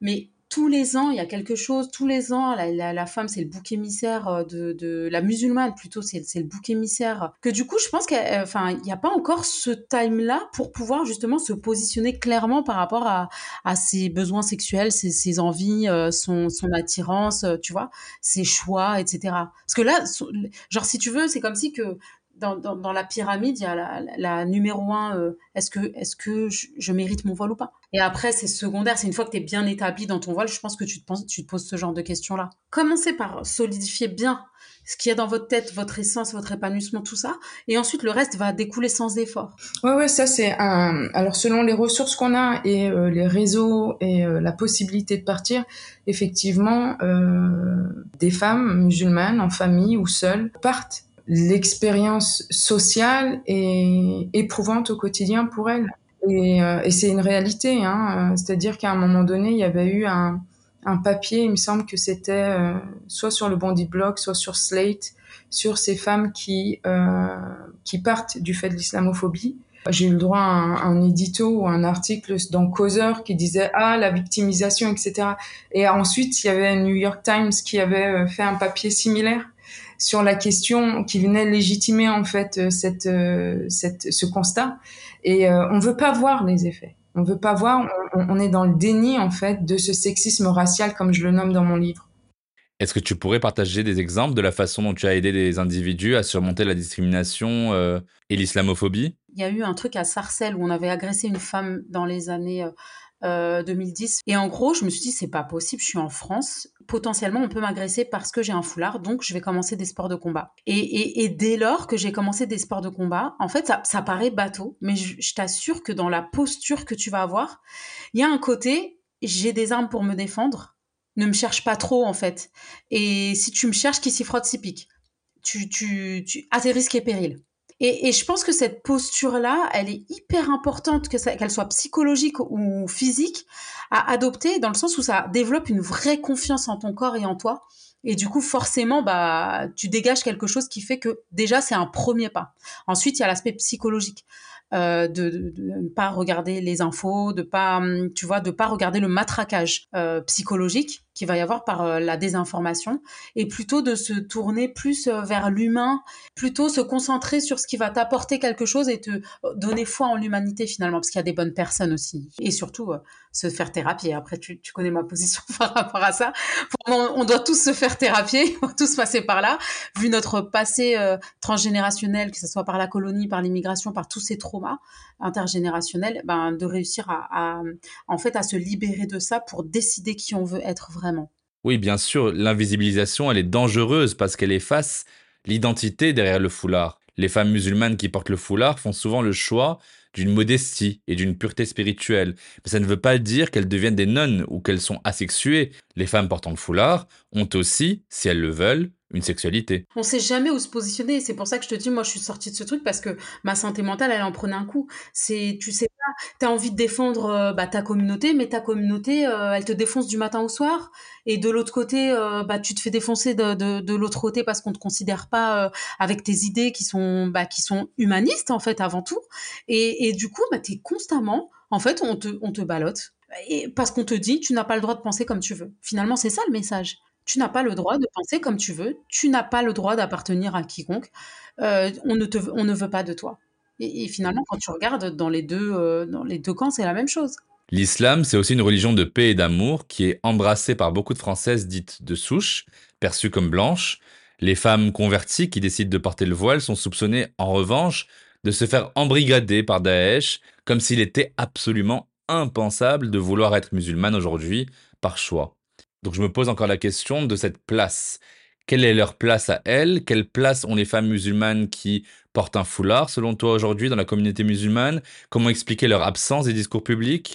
mais tous les ans, il y a quelque chose. Tous les ans, la, la, la femme, c'est le bouc émissaire de, de la musulmane, plutôt, c'est, c'est le bouc émissaire. Que du coup, je pense qu'il n'y a pas encore ce time-là pour pouvoir justement se positionner clairement par rapport à, à ses besoins sexuels, ses, ses envies, euh, son, son attirance, euh, tu vois, ses choix, et cetera. Parce que là, so, genre, si tu veux, c'est comme si que Dans, dans, dans la pyramide, il y a la, la, la numéro un, euh, est-ce que, est-ce que je, je mérite mon voile ou pas? Et après, c'est secondaire, c'est une fois que tu es bien établi dans ton voile, je pense que tu te, penses, tu te poses ce genre de questions-là. Commencez par solidifier bien ce qu'il y a dans votre tête, votre essence, votre épanouissement, tout ça, et ensuite le reste va découler sans effort. Ouais, ouais, ça c'est un... Alors selon les ressources qu'on a et euh, les réseaux et euh, la possibilité de partir, effectivement, euh, des femmes musulmanes en famille ou seules partent. L'expérience sociale est éprouvante au quotidien pour elles. Et, euh, et c'est une réalité, hein. C'est-à-dire qu'à un moment donné, il y avait eu un, un papier, il me semble que c'était euh, soit sur le Bondi Blog, soit sur Slate, sur ces femmes qui, euh, qui partent du fait de l'islamophobie. J'ai eu le droit à un, un édito ou un article dans Causeur qui disait « Ah, la victimisation, et cetera » Et ensuite, il y avait New York Times qui avait fait un papier similaire sur la question qui venait légitimer en fait cette, cette, ce constat. Et euh, on veut pas voir les effets. On veut pas voir, on, on est dans le déni en fait de ce sexisme racial comme je le nomme dans mon livre. Est-ce que tu pourrais partager des exemples de la façon dont tu as aidé des individus à surmonter la discrimination euh, et l'islamophobie? Il y a eu un truc à Sarcelles où on avait agressé une femme dans les années euh, deux mille dix. Et en gros, je me suis dit, c'est pas possible, je suis en France. Potentiellement, on peut m'agresser parce que j'ai un foulard, donc je vais commencer des sports de combat. Et, et, et dès lors que j'ai commencé des sports de combat, en fait, ça, ça paraît bateau, mais je, je t'assure que dans la posture que tu vas avoir, il y a un côté, j'ai des armes pour me défendre, ne me cherche pas trop, en fait. Et si tu me cherches, qui s'y frotte s'y pique. Tu, tu, tu, à tes risques et périls. Et, et je pense que cette posture-là, elle est hyper importante, que ça, qu'elle soit psychologique ou physique, à adopter, dans le sens où ça développe une vraie confiance en ton corps et en toi. Et du coup, forcément, bah, tu dégages quelque chose qui fait que déjà, c'est un premier pas. Ensuite, il y a l'aspect psychologique. Euh, de, de, de ne pas regarder les infos, de pas, tu vois, de pas regarder le matraquage euh, psychologique qu'il va y avoir par euh, la désinformation, et plutôt de se tourner plus euh, vers l'humain, plutôt se concentrer sur ce qui va t'apporter quelque chose et te donner foi en l'humanité finalement, parce qu'il y a des bonnes personnes aussi, et surtout euh, se faire thérapier. Après, tu, tu connais ma position par rapport à ça. On, on doit tous se faire thérapier, on doit tous passer par là, vu notre passé euh, transgénérationnel, que ce soit par la colonie, par l'immigration, par tous ces traumas intergénérationnels, ben, de réussir à, à, en fait, à se libérer de ça pour décider qui on veut être vraiment. Oui, bien sûr, l'invisibilisation, elle est dangereuse parce qu'elle efface l'identité derrière le foulard. Les femmes musulmanes qui portent le foulard font souvent le choix d'une modestie et d'une pureté spirituelle. Mais ça ne veut pas dire qu'elles deviennent des nonnes ou qu'elles sont asexuées. Les femmes portant le foulard ont aussi, si elles le veulent, une sexualité. On sait jamais où se positionner. C'est pour ça que je te dis, moi, je suis sortie de ce truc parce que ma santé mentale, elle en prenait un coup. C'est, tu sais pas, t'as envie de défendre euh, bah, ta communauté, mais ta communauté, euh, elle te défonce du matin au soir. Et de l'autre côté, euh, bah, tu te fais défoncer de, de, de l'autre côté parce qu'on te considère pas euh, avec tes idées qui sont, bah, qui sont humanistes, en fait, avant tout. Et, et du coup, bah, t'es constamment, en fait, on te, on te ballotte. Et parce qu'on te dit, tu n'as pas le droit de penser comme tu veux. Finalement, c'est ça le message. Tu n'as pas le droit de penser comme tu veux. Tu n'as pas le droit d'appartenir à quiconque. Euh, on, ne te, on ne veut pas de toi. Et, et finalement, quand tu regardes dans les deux, euh, dans les deux camps, c'est la même chose. L'islam, c'est aussi une religion de paix et d'amour qui est embrassée par beaucoup de Françaises dites de souche, perçues comme blanches. Les femmes converties qui décident de porter le voile sont soupçonnées, en revanche, de se faire embrigader par Daesh, comme s'il était absolument impensable de vouloir être musulmane aujourd'hui par choix. Donc je me pose encore la question de cette place. Quelle est leur place à elles? Quelle place ont les femmes musulmanes qui portent un foulard, selon toi, aujourd'hui, dans la communauté musulmane? Comment expliquer leur absence des discours publics?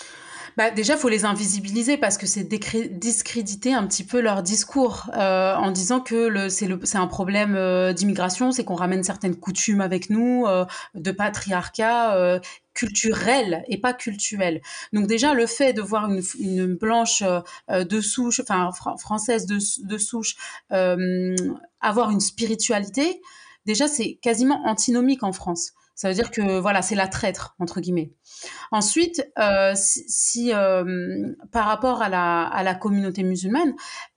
Bah, déjà, il faut les invisibiliser parce que c'est décré- discréditer un petit peu leur discours euh, en disant que le, c'est, le, c'est un problème euh, d'immigration, c'est qu'on ramène certaines coutumes avec nous, euh, de patriarcat euh, culturel et pas cultuel. Donc déjà, le fait de voir une, une blanche euh, de souche, enfin fr- française de, de souche, euh, avoir une spiritualité, déjà, c'est quasiment antinomique en France. Ça veut dire que voilà, c'est la traître entre guillemets. Ensuite, euh, si, si euh, par rapport à la à la communauté musulmane,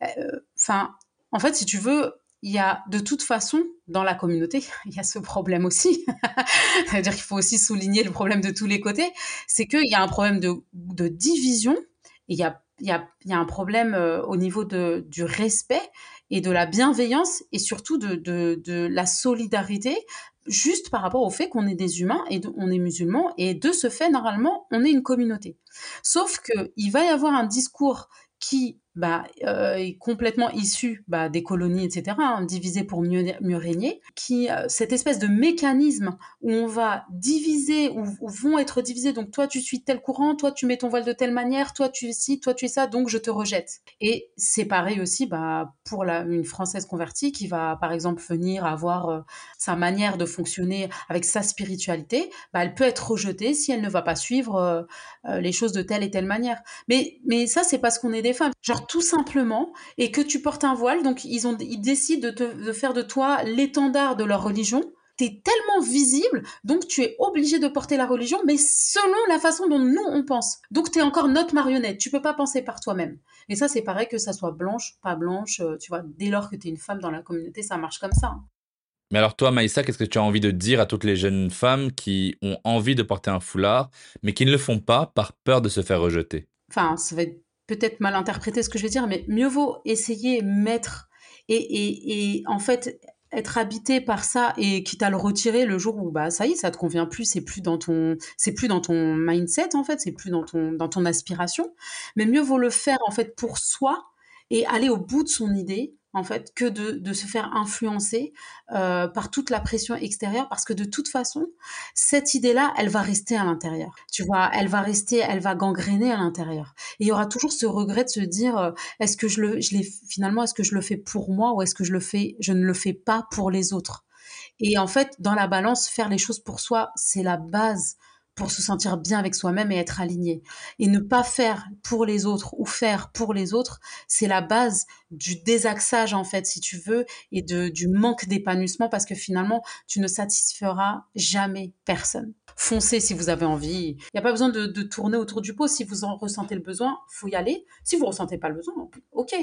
enfin, euh, en fait, si tu veux, il y a de toute façon dans la communauté, il y a ce problème aussi. C'est-à-dire qu'il faut aussi souligner le problème de tous les côtés, c'est qu'il y a un problème de de division. Et il y a il y a il y a un problème euh, au niveau de du respect et de la bienveillance et surtout de de de la solidarité, juste par rapport au fait qu'on est des humains et de, on est musulmans et de ce fait normalement on est une communauté. Sauf que il va y avoir un discours qui bah, euh, est complètement issu bah, des colonies, et cetera, hein, diviser pour mieux, mieux régner, qui, euh, cette espèce de mécanisme où on va diviser, où, où vont être divisés, donc toi tu suis tel courant, toi tu mets ton voile de telle manière, toi tu es ci, toi tu es ça, donc je te rejette. Et c'est pareil aussi bah, pour la, une Française convertie qui va par exemple venir avoir euh, sa manière de fonctionner avec sa spiritualité, bah, elle peut être rejetée si elle ne va pas suivre euh, euh, les choses de telle et telle manière. Mais, mais ça c'est parce qu'on est des femmes. Genre tout simplement, et que tu portes un voile, donc ils, ont, ils décident de, te, de faire de toi l'étendard de leur religion. T'es tellement visible, donc tu es obligé de porter la religion, mais selon la façon dont nous on pense. Donc t'es encore notre marionnette, tu peux pas penser par toi-même. Et ça c'est pareil que ça soit blanche, pas blanche, tu vois, dès lors que t'es une femme dans la communauté, ça marche comme ça. Mais alors toi, Maïssa, qu'est-ce que tu as envie de dire à toutes les jeunes femmes qui ont envie de porter un foulard, mais qui ne le font pas par peur de se faire rejeter? Enfin, ça va être peut-être mal interpréter ce que je vais dire, mais mieux vaut essayer, mettre et, et, et en fait être habité par ça et quitte à le retirer le jour où bah ça y est, ça te convient plus, c'est plus dans ton c'est plus dans ton mindset en fait, c'est plus dans ton dans ton aspiration, mais mieux vaut le faire en fait pour soi et aller au bout de son idée en fait que de de se faire influencer euh, par toute la pression extérieure parce que de toute façon cette idée-là elle va rester à l'intérieur, tu vois, elle va rester, elle va gangréner à l'intérieur et il y aura toujours ce regret de se dire euh, est-ce que je le je l'ai finalement est-ce que je le fais pour moi ou est-ce que je le fais je ne le fais pas pour les autres. Et en fait dans la balance faire les choses pour soi c'est la base pour se sentir bien avec soi-même et être aligné. Et ne pas faire pour les autres ou faire pour les autres, c'est la base du désaxage, en fait, si tu veux, et de, du manque d'épanouissement parce que finalement, tu ne satisferas jamais personne. Foncez si vous avez envie. Il n'y a pas besoin de, de tourner autour du pot. Si vous en ressentez le besoin, il faut y aller. Si vous ne ressentez pas le besoin, ok.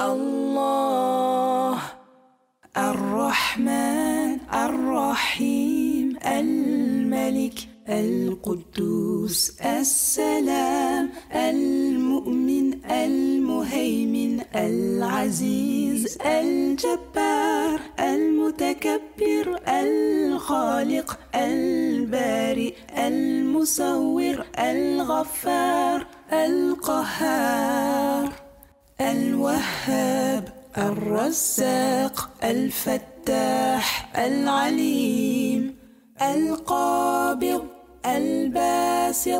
Allah, Ar-Rahman, Ar-Rahim, Al-Malik. القدوس السلام المؤمن المهيمن العزيز الجبار المتكبر الخالق البارئ المصور الغفار القهار الوهاب الرزاق الفتاح العليم القابض الباسط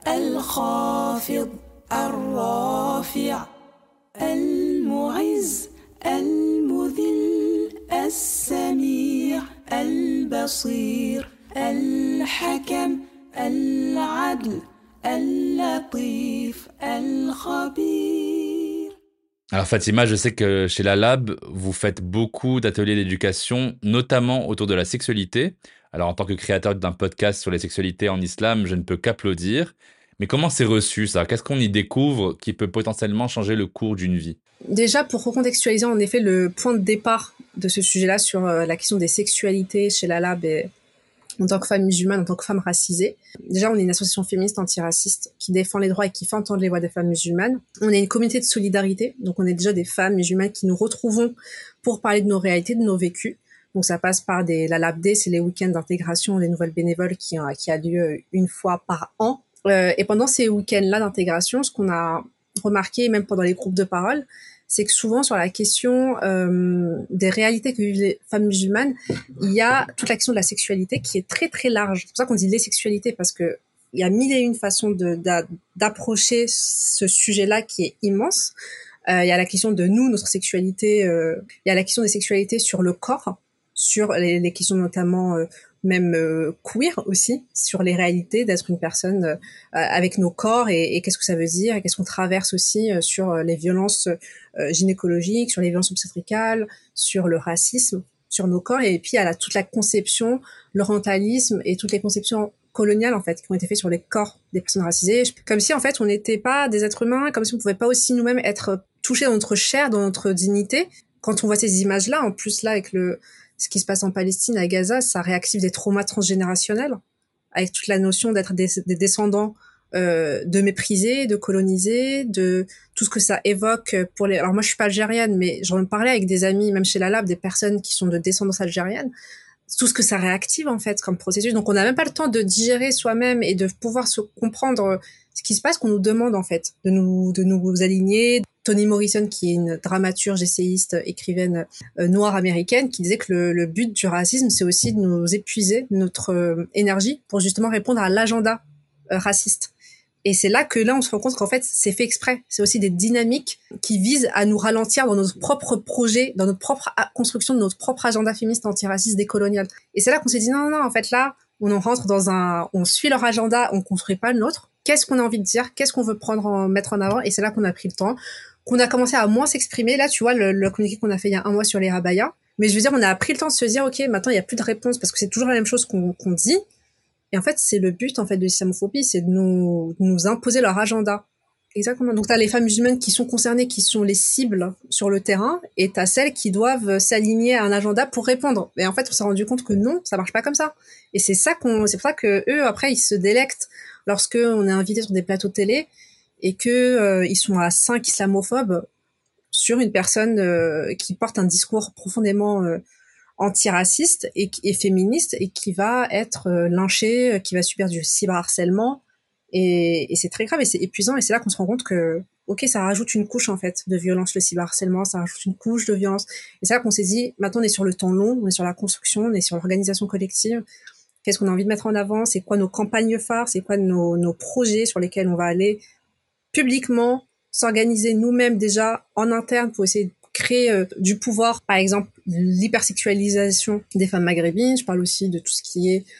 الخافض الرافع المعز المذل السميع البصير الحكم العدل اللطيف الخبير. Alors Fatima, je sais que chez la Lab, vous faites beaucoup d'ateliers d'éducation, notamment autour de la sexualité. Alors, en tant que créateur d'un podcast sur les sexualités en islam, je ne peux qu'applaudir. Mais comment c'est reçu, ça? Qu'est-ce qu'on y découvre qui peut potentiellement changer le cours d'une vie? Déjà, pour recontextualiser en effet le point de départ de ce sujet-là sur euh, la question des sexualités chez la Lab et en tant que femme musulmane, en tant que femme racisée. Déjà, on est une association féministe antiraciste qui défend les droits et qui fait entendre les voix des femmes musulmanes. On est une communauté de solidarité, donc on est déjà des femmes musulmanes qui nous retrouvons pour parler de nos réalités, de nos vécus. Donc ça passe par des, la Lab Day, c'est les week-ends d'intégration des nouvelles bénévoles qui, qui a lieu une fois par an. Euh, et pendant ces week-ends-là d'intégration, ce qu'on a remarqué, même pendant les groupes de parole, c'est que souvent sur la question euh, des réalités que vivent les femmes musulmanes, il y a toute la question de la sexualité qui est très très large. C'est pour ça qu'on dit les sexualités, parce que il y a mille et une façons de, d'a, d'approcher ce sujet-là qui est immense. Euh, il y a la question de nous, notre sexualité, euh, il y a la question des sexualités sur le corps, sur les, les questions notamment euh, même euh, queer aussi, sur les réalités d'être une personne euh, avec nos corps et, et qu'est-ce que ça veut dire et qu'est-ce qu'on traverse aussi euh, sur les violences euh, gynécologiques, sur les violences obstétricales, sur le racisme. sur nos corps, et puis il y a la, toute la conception, l'orientalisme et toutes les conceptions coloniales en fait qui ont été faites sur les corps des personnes racisées, comme si en fait on n'était pas des êtres humains, comme si on pouvait pas aussi nous-mêmes être touchés dans notre chair, dans notre dignité. Quand on voit ces images-là, en plus là avec le ce qui se passe en Palestine, à Gaza, ça réactive des traumas transgénérationnels, avec toute la notion d'être des, des descendants euh, de méprisés, de colonisés, de tout ce que ça évoque pour les... Alors moi je suis pas algérienne, mais j'en parlais avec des amis, même chez la Lab, des personnes qui sont de descendance algérienne, tout ce que ça réactive en fait comme processus. Donc on n'a même pas le temps de digérer soi-même et de pouvoir se comprendre ce qui se passe, qu'on nous demande en fait de nous de nous aligner. Toni Morrison, qui est une dramaturge, essayiste, écrivaine euh, noire américaine, qui disait que le, le but du racisme, c'est aussi de nous épuiser notre euh, énergie pour justement répondre à l'agenda euh, raciste. Et c'est là que là, on se rend compte qu'en fait, c'est fait exprès. C'est aussi des dynamiques qui visent à nous ralentir dans notre propre projet, dans notre propre construction de notre propre agenda féministe antiraciste décolonial. Et c'est là qu'on s'est dit, non, non, non, en fait, là, on en rentre dans un, on suit leur agenda, on construit pas le nôtre. Qu'est-ce qu'on a envie de dire? Qu'est-ce qu'on veut prendre en, mettre en avant? Et c'est là qu'on a pris le temps, qu'on a commencé à moins s'exprimer. Là, tu vois, le, le communiqué qu'on a fait il y a un mois sur les rabayas. Mais je veux dire, on a pris le temps de se dire, OK, maintenant, il y a plus de réponse parce que c'est toujours la même chose qu'on, qu'on dit. Et en fait, c'est le but, en fait, de l'islamophobie, c'est de nous, de nous imposer leur agenda. Exactement. Donc, t'as les femmes musulmanes qui sont concernées, qui sont les cibles sur le terrain, et t'as celles qui doivent s'aligner à un agenda pour répondre. Et en fait, on s'est rendu compte que non, ça marche pas comme ça. Et c'est ça qu'on, c'est pour ça que eux, après, ils se délectent lorsque on est invité sur des plateaux télé et que euh, ils sont à cinq islamophobes sur une personne euh, qui porte un discours profondément euh, antiraciste et, et féministe et qui va être euh, lynché, euh, qui va subir du cyberharcèlement. Et, et c'est très grave et c'est épuisant, et c'est là qu'on se rend compte que ok, ça rajoute une couche en fait de violence, le cyberharcèlement, ça rajoute une couche de violence, et c'est là qu'on s'est dit maintenant on est sur le temps long, on est sur la construction, on est sur l'organisation collective. Qu'est-ce qu'on a envie de mettre en avant, c'est quoi nos campagnes phares, c'est quoi nos, nos projets sur lesquels on va aller publiquement s'organiser nous-mêmes déjà en interne pour essayer de créer euh, du pouvoir. Par exemple, l'hypersexualisation des femmes maghrébines, je parle aussi de tout ce qui est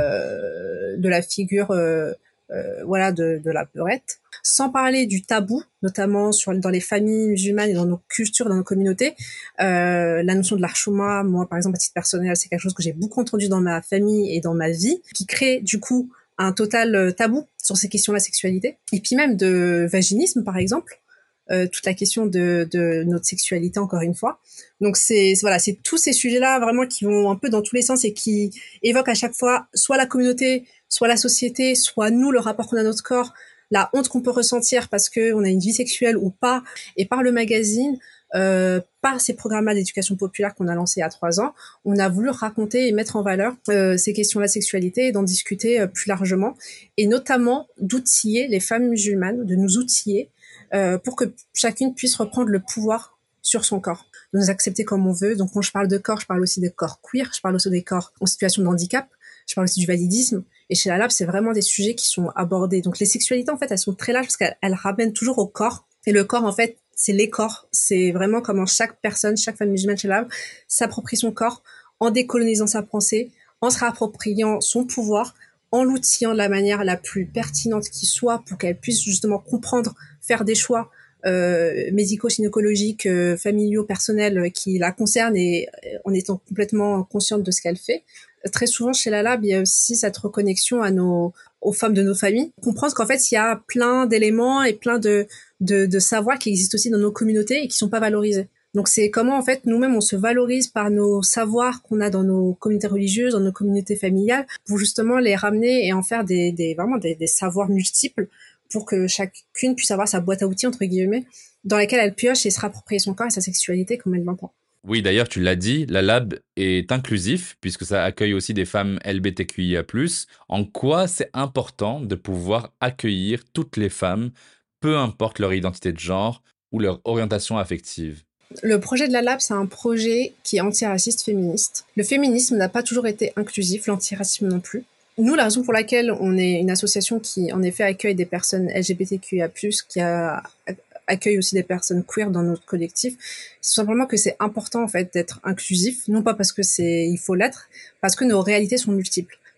euh, de la figure euh, Euh, voilà, de, de la peurette, sans parler du tabou, notamment sur, dans les familles musulmanes et dans nos cultures, dans nos communautés. Euh, la notion de l'archouma, moi, par exemple, à titre personnel, c'est quelque chose que j'ai beaucoup entendu dans ma famille et dans ma vie, qui crée, du coup, un total tabou sur ces questions de la sexualité. Et puis même de vaginisme, par exemple, euh, toute la question de, de notre sexualité, encore une fois. Donc, c'est, c'est, voilà, c'est tous ces sujets-là, vraiment, qui vont un peu dans tous les sens et qui évoquent à chaque fois soit la communauté, soit la société, soit nous, le rapport qu'on a à notre corps, la honte qu'on peut ressentir parce que on a une vie sexuelle ou pas. Et par le magazine, euh, par ces programmes-là d'éducation populaire qu'on a lancés il y a trois ans, on a voulu raconter et mettre en valeur euh, ces questions de la sexualité et d'en discuter euh, plus largement, et notamment d'outiller les femmes musulmanes, de nous outiller euh, pour que chacune puisse reprendre le pouvoir sur son corps, de nous accepter comme on veut. Donc quand je parle de corps, je parle aussi des corps queer, je parle aussi des corps en situation de handicap, je parle aussi du validisme. Et chez la Lab, c'est vraiment des sujets qui sont abordés. Donc les sexualités, en fait, elles sont très larges parce qu'elles elles ramènent toujours au corps. Et le corps, en fait, c'est les corps. C'est vraiment comment chaque personne, chaque femme musulmane chez la Lab s'approprie son corps en décolonisant sa pensée, en se réappropriant son pouvoir, en l'outillant de la manière la plus pertinente qui soit pour qu'elle puisse justement comprendre, faire des choix euh, médico-gynécologiques, euh, familiaux, personnels euh, qui la concernent, et euh, en étant complètement consciente de ce qu'elle fait. Très souvent chez la Lab, il y a aussi cette reconnexion à nos, aux femmes de nos familles. Comprendre qu'en fait, il y a plein d'éléments et plein de, de, de savoirs qui existent aussi dans nos communautés et qui sont pas valorisés. Donc c'est comment en fait nous-mêmes on se valorise par nos savoirs qu'on a dans nos communautés religieuses, dans nos communautés familiales, pour justement les ramener et en faire des, des vraiment des, des savoirs multiples, pour que chacune puisse avoir sa boîte à outils entre guillemets, dans laquelle elle pioche et se réapproprier son corps et sa sexualité comme elle l'entend. Oui, d'ailleurs, tu l'as dit, la Lab est inclusif puisque ça accueille aussi des femmes L G B T Q I A plus. En quoi c'est important de pouvoir accueillir toutes les femmes, peu importe leur identité de genre ou leur orientation affective? Le projet de la Lab, c'est un projet qui est antiraciste féministe. Le féminisme n'a pas toujours été inclusif, l'antiracisme non plus. Nous, la raison pour laquelle on est une association qui, en effet, accueille des personnes L G B T Q I A plus, qui a accueille aussi des personnes queer dans notre collectif, c'est simplement que c'est important en fait d'être inclusif, non pas parce que c'est il faut l'être, parce que nos réalités sont multiples.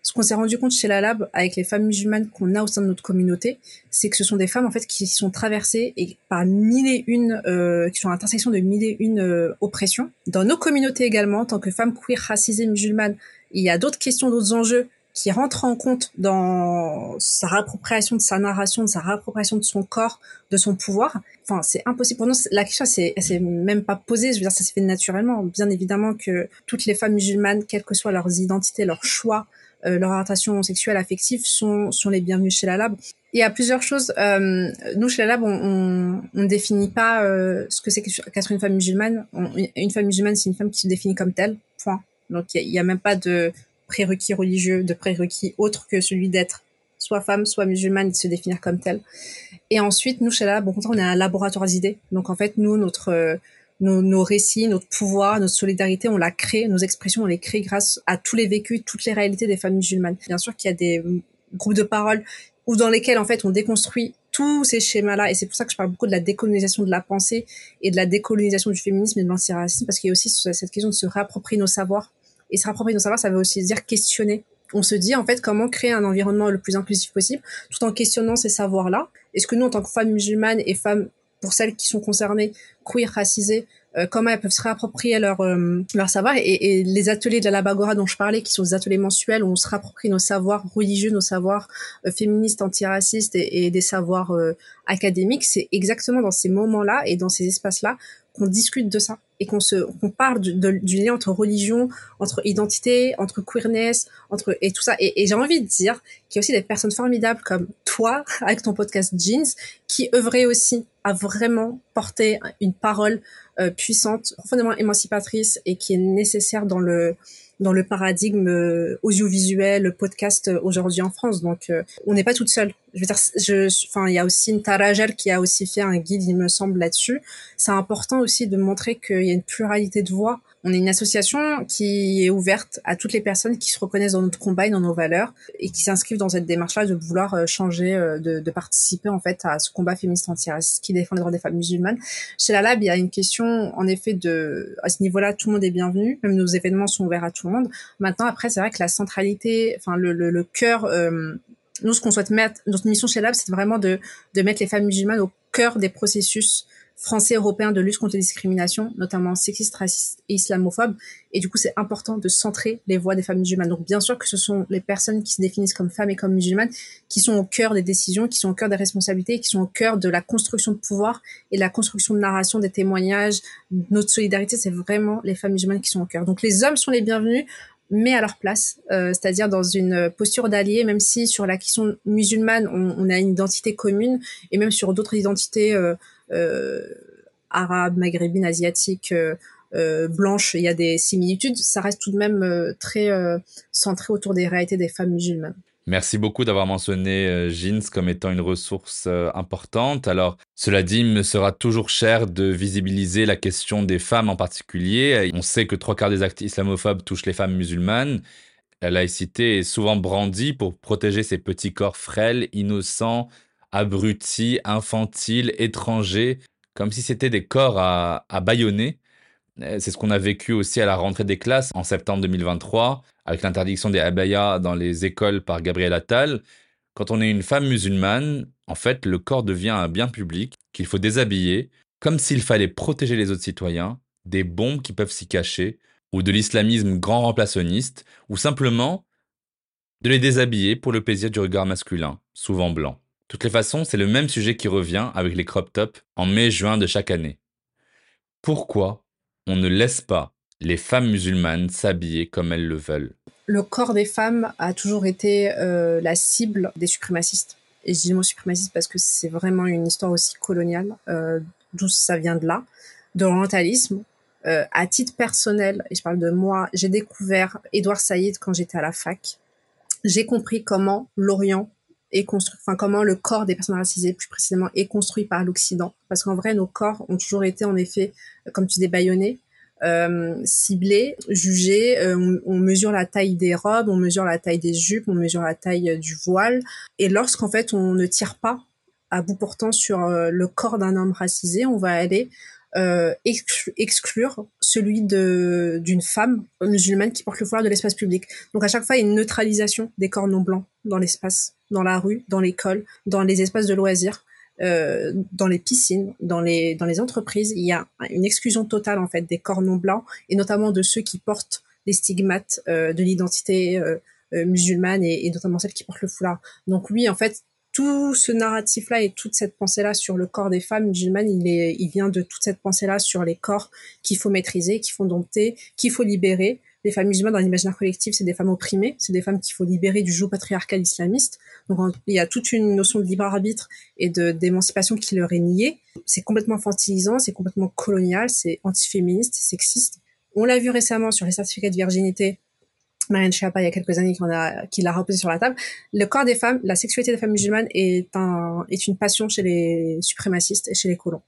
Ce qu'on s'est rendu compte chez la Lab avec les femmes musulmanes qu'on a au sein de notre communauté, c'est que ce sont des femmes en fait qui sont traversées et par mille et une, euh, qui sont à l'intersection de mille et une euh, oppressions. Dans nos communautés également, en tant que femmes queer, racisées, musulmanes, il y a d'autres questions, d'autres enjeux qui rentrent en compte dans sa réappropriation de sa narration, de sa réappropriation de son corps, de son pouvoir. Enfin, c'est impossible pour nous. La question, c'est, c'est même pas posée. Je veux dire, ça s'est fait naturellement. Bien évidemment que toutes les femmes musulmanes, quelles que soient leurs identités, leurs choix, euh, leur orientation sexuelle, affective, sont, sont les bienvenues chez la Lab. Il y a plusieurs choses. Euh, nous, chez la Lab, on, on, on ne définit pas euh, ce que c'est qu'être une femme musulmane. On, une femme musulmane, c'est une femme qui se définit comme telle. Point. Donc, il y, y a même pas de prérequis religieux, de prérequis autres que celui d'être soit femme, soit musulmane, et de se définir comme telle. Et ensuite, nous, chez la Lab, on est un laboratoire d'idées. Donc, en fait, nous, notre, euh, nos, nos récits, notre pouvoir, notre solidarité, on l'a créé, nos expressions, on les crée grâce à tous les vécus, toutes les réalités des femmes musulmanes. Bien sûr qu'il y a des groupes de parole ou dans lesquels, en fait, on déconstruit tous ces schémas-là. Et c'est pour ça que je parle beaucoup de la décolonisation de la pensée et de la décolonisation du féminisme et de l'antiracisme, parce qu'il y a aussi cette question de se réapproprier nos savoirs. Et se réapproprier nos savoirs, ça veut aussi dire questionner. On se dit, en fait, comment créer un environnement le plus inclusif possible, tout en questionnant ces savoirs-là. Est-ce que nous, en tant que femmes musulmanes et femmes, pour celles qui sont concernées, queer, racisées, euh, comment elles peuvent se réapproprier leur, euh, leur savoir, et, et les ateliers de la Labagora dont je parlais, qui sont des ateliers mensuels où on se réapproprie nos savoirs religieux, nos savoirs euh, féministes, antiracistes et, et des savoirs euh, académiques, c'est exactement dans ces moments-là et dans ces espaces-là qu'on discute de ça et qu'on se qu'on parle du, de, du lien entre religion, entre identité, entre queerness, entre et tout ça. Et, et j'ai envie de dire qu'il y a aussi des personnes formidables comme toi, avec ton podcast Jeans, qui œuvraient aussi à vraiment porter une parole euh, puissante, profondément émancipatrice et qui est nécessaire dans le dans le paradigme euh, audiovisuel, podcast euh, aujourd'hui en France. Donc, euh, on n'est pas toute seule. Je veux dire, je, enfin, il y a aussi une Tarajal qui a aussi fait un guide, il me semble, là-dessus. C'est important aussi de montrer qu'il y a une pluralité de voix. On est une association qui est ouverte à toutes les personnes qui se reconnaissent dans notre combat et dans nos valeurs et qui s'inscrivent dans cette démarche-là de vouloir changer, de, de participer en fait à ce combat féministe antiraciste qui défend les droits des femmes musulmanes. Chez la Lab, il y a une question en effet de, à ce niveau-là, tout le monde est bienvenu, même nos événements sont ouverts à tout le monde. Maintenant, après, c'est vrai que la centralité, enfin le, le, le cœur, euh, nous ce qu'on souhaite mettre, notre mission chez Lab, c'est vraiment de, de mettre les femmes musulmanes au cœur des processus français, européens de lutte contre les discriminations, notamment sexistes, racistes et islamophobes. Et du coup, c'est important de centrer les voix des femmes musulmanes. Donc, bien sûr que ce sont les personnes qui se définissent comme femmes et comme musulmanes qui sont au cœur des décisions, qui sont au cœur des responsabilités, qui sont au cœur de la construction de pouvoir et de la construction de narration, des témoignages. Notre solidarité, c'est vraiment les femmes musulmanes qui sont au cœur. Donc, les hommes sont les bienvenus, mais à leur place, euh, c'est-à-dire dans une posture d'allié, même si sur la question musulmane, on, on a une identité commune, et même sur d'autres identités euh, euh, arabes, maghrébines, asiatiques, euh, euh, blanches, il y a des similitudes, ça reste tout de même euh, très euh, centré autour des réalités des femmes musulmanes. Merci beaucoup d'avoir mentionné euh, Jeans comme étant une ressource euh, importante. Alors, cela dit, il me sera toujours cher de visibiliser la question des femmes en particulier. On sait que trois quarts des actes islamophobes touchent les femmes musulmanes. La laïcité est souvent brandie pour protéger ces petits corps frêles, innocents, abrutis, infantiles, étrangers, comme si c'était des corps à, à bâillonner. C'est ce qu'on a vécu aussi à la rentrée des classes en septembre deux mille vingt-trois, avec l'interdiction des abayas dans les écoles par Gabriel Attal. Quand on est une femme musulmane, en fait, le corps devient un bien public qu'il faut déshabiller, comme s'il fallait protéger les autres citoyens des bombes qui peuvent s'y cacher, ou de l'islamisme grand remplacenniste, ou simplement de les déshabiller pour le plaisir du regard masculin, souvent blanc. De toutes les façons, c'est le même sujet qui revient avec les crop tops en mai-juin de chaque année. Pourquoi on ne laisse pas les femmes musulmanes s'habiller comme elles le veulent? Le corps des femmes a toujours été euh, la cible des suprémacistes. Et je dis le mot suprémaciste parce que c'est vraiment une histoire aussi coloniale, euh, d'où ça vient de là, de l'orientalisme. Euh, à titre personnel, et je parle de moi, j'ai découvert Édouard Saïd quand j'étais à la fac. J'ai compris comment l'Orient est construit, enfin comment le corps des personnes racisées, plus précisément, est construit par l'Occident. Parce qu'en vrai, nos corps ont toujours été, en effet, comme tu dis, bâillonnés, euh, ciblés, jugés. Euh, on, on mesure la taille des robes, on mesure la taille des jupes, on mesure la taille du voile. Et lorsqu'en fait, on ne tire pas à bout portant sur euh, le corps d'un homme racisé, on va aller euh, exclu- exclure celui de d'une femme musulmane qui porte le foulard de l'espace public. Donc à chaque fois, il y a une neutralisation des corps non blancs dans l'espace, dans la rue, dans l'école, dans les espaces de loisirs. Euh, dans les piscines, dans les dans les entreprises, il y a une exclusion totale en fait des corps non blancs et notamment de ceux qui portent les stigmates euh, de l'identité euh, euh, musulmane et, et notamment celles qui portent le foulard. Donc oui, en fait, tout ce narratif-là et toute cette pensée-là sur le corps des femmes musulmanes, il est il vient de toute cette pensée-là sur les corps qu'il faut maîtriser, qu'il faut dompter, qu'il faut libérer. Les femmes musulmanes dans l'imaginaire collectif, c'est des femmes opprimées, c'est des femmes qu'il faut libérer du joug patriarcal islamiste. Donc il y a toute une notion de libre arbitre et de d'émancipation qui leur est niée. C'est complètement infantilisant, c'est complètement colonial, c'est antiféministe, c'est sexiste. On l'a vu récemment sur les certificats de virginité. Marianne Schiappa, il y a quelques années, qui, en a, qui l'a reposé sur la table. Le corps des femmes, la sexualité des femmes musulmanes est un est une passion chez les suprémacistes et chez les colons.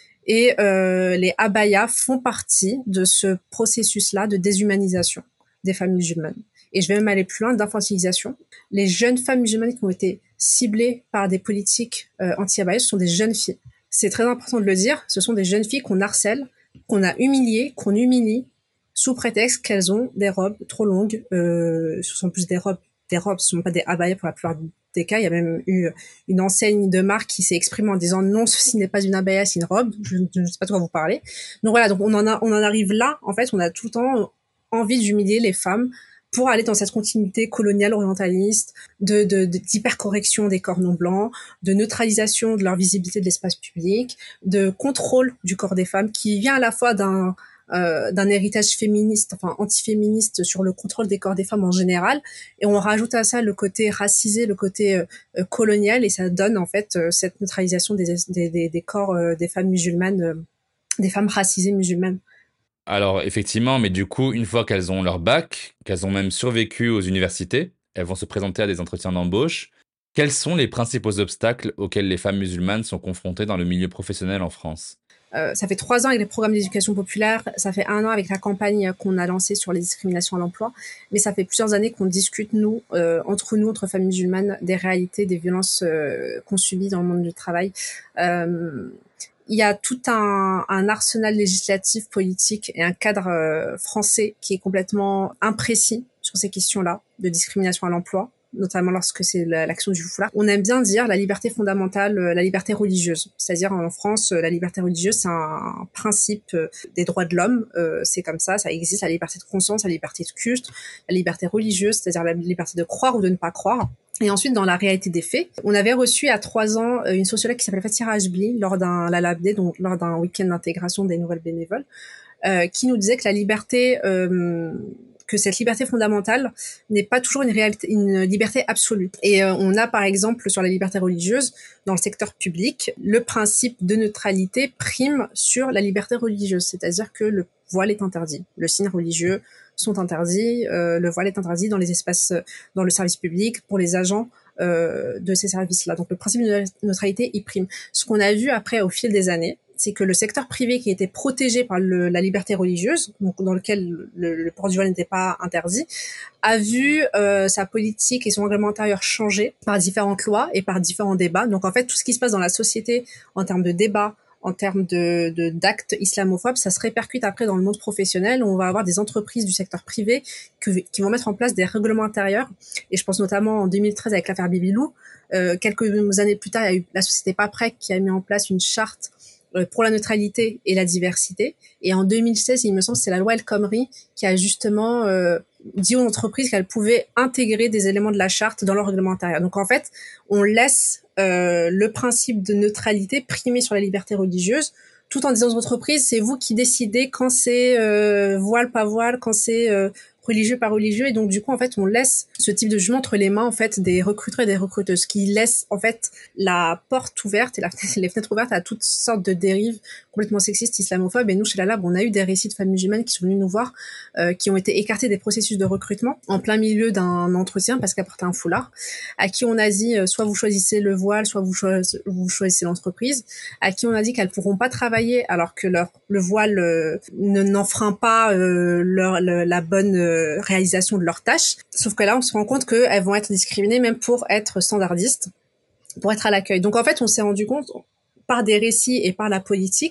Et euh, les abayas font partie de ce processus-là de déshumanisation des femmes musulmanes. Et je vais même aller plus loin, d'infantilisation. Les jeunes femmes musulmanes qui ont été ciblées par des politiques euh, anti-abaya, ce sont des jeunes filles. C'est très important de le dire, ce sont des jeunes filles qu'on harcèle, qu'on a humiliées, qu'on humilie, sous prétexte qu'elles ont des robes trop longues. Euh, ce sont plus des robes, des robes, ce ne sont pas des abayas pour la plupart des cas. Il y a même eu une enseigne de marque qui s'est exprimée en disant non, ceci n'est pas une abaya, c'est une robe. Je, je ne sais pas de quoi vous parlez. Donc voilà, donc on en a, on en arrive là. En fait, on a tout le temps envie d'humilier les femmes pour aller dans cette continuité coloniale orientaliste, de, de, de d'hypercorrection des corps non blancs, de neutralisation de leur visibilité de l'espace public, de contrôle du corps des femmes, qui vient à la fois d'un Euh, d'un héritage féministe, enfin antiféministe sur le contrôle des corps des femmes en général, et on rajoute à ça le côté racisé, le côté euh, colonial, et ça donne en fait euh, cette neutralisation des, des, des, des corps euh, des femmes musulmanes, euh, des femmes racisées musulmanes. Alors effectivement, mais du coup, une fois qu'elles ont leur bac, qu'elles ont même survécu aux universités, elles vont se présenter à des entretiens d'embauche. Quels sont les principaux obstacles auxquels les femmes musulmanes sont confrontées dans le milieu professionnel en France ? Euh, ça fait trois ans avec les programmes d'éducation populaire, ça fait un an avec la campagne qu'on a lancée sur les discriminations à l'emploi, mais ça fait plusieurs années qu'on discute, nous, euh, entre nous, entre femmes musulmanes, des réalités, des violences euh, qu'on subit dans le monde du travail. Euh, il y a tout un, un arsenal législatif, politique et un cadre euh, français qui est complètement imprécis sur ces questions-là de discrimination à l'emploi, notamment lorsque c'est l'action du foulard. On aime bien dire la liberté fondamentale, la liberté religieuse. C'est-à-dire en France, la liberté religieuse, c'est un principe des droits de l'homme. Euh, c'est comme ça, ça existe, la liberté de conscience, la liberté de culte, la liberté religieuse, c'est-à-dire la liberté de croire ou de ne pas croire. Et ensuite, dans la réalité des faits, on avait reçu à trois ans une sociologue qui s'appelle Fatia Rajbli lors d'un la Labdé, donc lors d'un week-end d'intégration des nouvelles bénévoles, euh, qui nous disait que la liberté euh, que cette liberté fondamentale n'est pas toujours une réalité, une liberté absolue. Et euh, on a par exemple sur la liberté religieuse, dans le secteur public, le principe de neutralité prime sur la liberté religieuse, c'est-à-dire que le voile est interdit, le signe religieux sont interdits, euh, le voile est interdit dans les espaces, dans le service public, pour les agents euh, de ces services-là. Donc le principe de neutralité, il prime. Ce qu'on a vu après au fil des années, c'est que le secteur privé qui était protégé par le, la liberté religieuse, donc dans lequel le, le port du voile n'était pas interdit, a vu euh, sa politique et son règlement intérieur changer par différentes lois et par différents débats. Donc en fait, tout ce qui se passe dans la société en termes de débats, en termes de, de d'actes islamophobes, ça se répercute après dans le monde professionnel où on va avoir des entreprises du secteur privé que, qui vont mettre en place des règlements intérieurs. Et je pense notamment en deux mille treize avec l'affaire Bibilou. Euh, quelques années plus tard, il y a eu la société Paprec qui a mis en place une charte pour la neutralité et la diversité. Et en deux mille seize, il me semble, c'est la loi El Khomri qui a justement euh, dit aux entreprises qu'elles pouvaient intégrer des éléments de la charte dans leur règlement intérieur. Donc en fait, on laisse euh, le principe de neutralité primer sur la liberté religieuse, tout en disant aux entreprises, c'est vous qui décidez quand c'est euh, voile, pas voile, quand c'est euh, religieux, pas religieux. Et donc du coup, en fait, on laisse ce type de jugement entre les mains en fait des recruteurs et des recruteuses, qui laissent en fait la porte ouverte et la, les fenêtres ouvertes à toutes sortes de dérives complètement sexistes, islamophobes. Et nous, chez la Lab, on a eu des récits de femmes musulmanes qui sont venues nous voir, euh, qui ont été écartées des processus de recrutement en plein milieu d'un entretien parce qu'elles portaient un foulard, à qui on a dit euh, soit vous choisissez le voile, soit vous, cho- vous choisissez l'entreprise, à qui on a dit qu'elles pourront pas travailler alors que leur le voile euh, ne n'enfreint pas euh, leur le, la bonne euh, réalisation de leurs tâches. Sauf que là, on se rend compte qu'elles vont être discriminées même pour être standardistes, pour être à l'accueil. Donc en fait, on s'est rendu compte par des récits et par la politique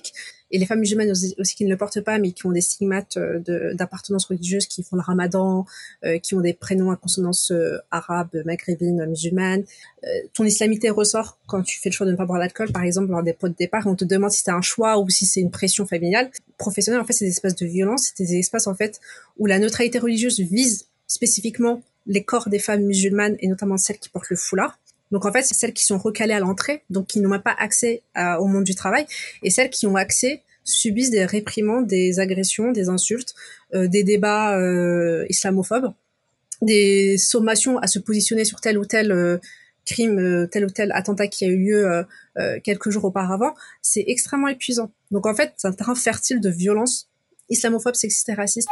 et les femmes musulmanes aussi, aussi qui ne le portent pas, mais qui ont des stigmates euh, de, d'appartenance religieuse, qui font le ramadan, euh, qui ont des prénoms à consonance euh, arabe, maghrébine, musulmane. Euh, ton islamité ressort quand tu fais le choix de ne pas boire d'alcool, par exemple, lors des pots de départ, on te demande si c'est un choix ou si c'est une pression familiale. Professionnelle, en fait, c'est des espaces de violence, c'est des espaces, en fait, où la neutralité religieuse vise spécifiquement les corps des femmes musulmanes et notamment celles qui portent le foulard. Donc en fait, c'est celles qui sont recalées à l'entrée, donc qui n'ont même pas accès à, au monde du travail, et celles qui ont accès subissent des réprimandes, des agressions, des insultes, euh, des débats euh, islamophobes, des sommations à se positionner sur tel ou tel euh, crime, euh, tel ou tel attentat qui a eu lieu euh, euh, quelques jours auparavant. C'est extrêmement épuisant. Donc en fait, c'est un terrain fertile de violence islamophobe, sexiste et raciste.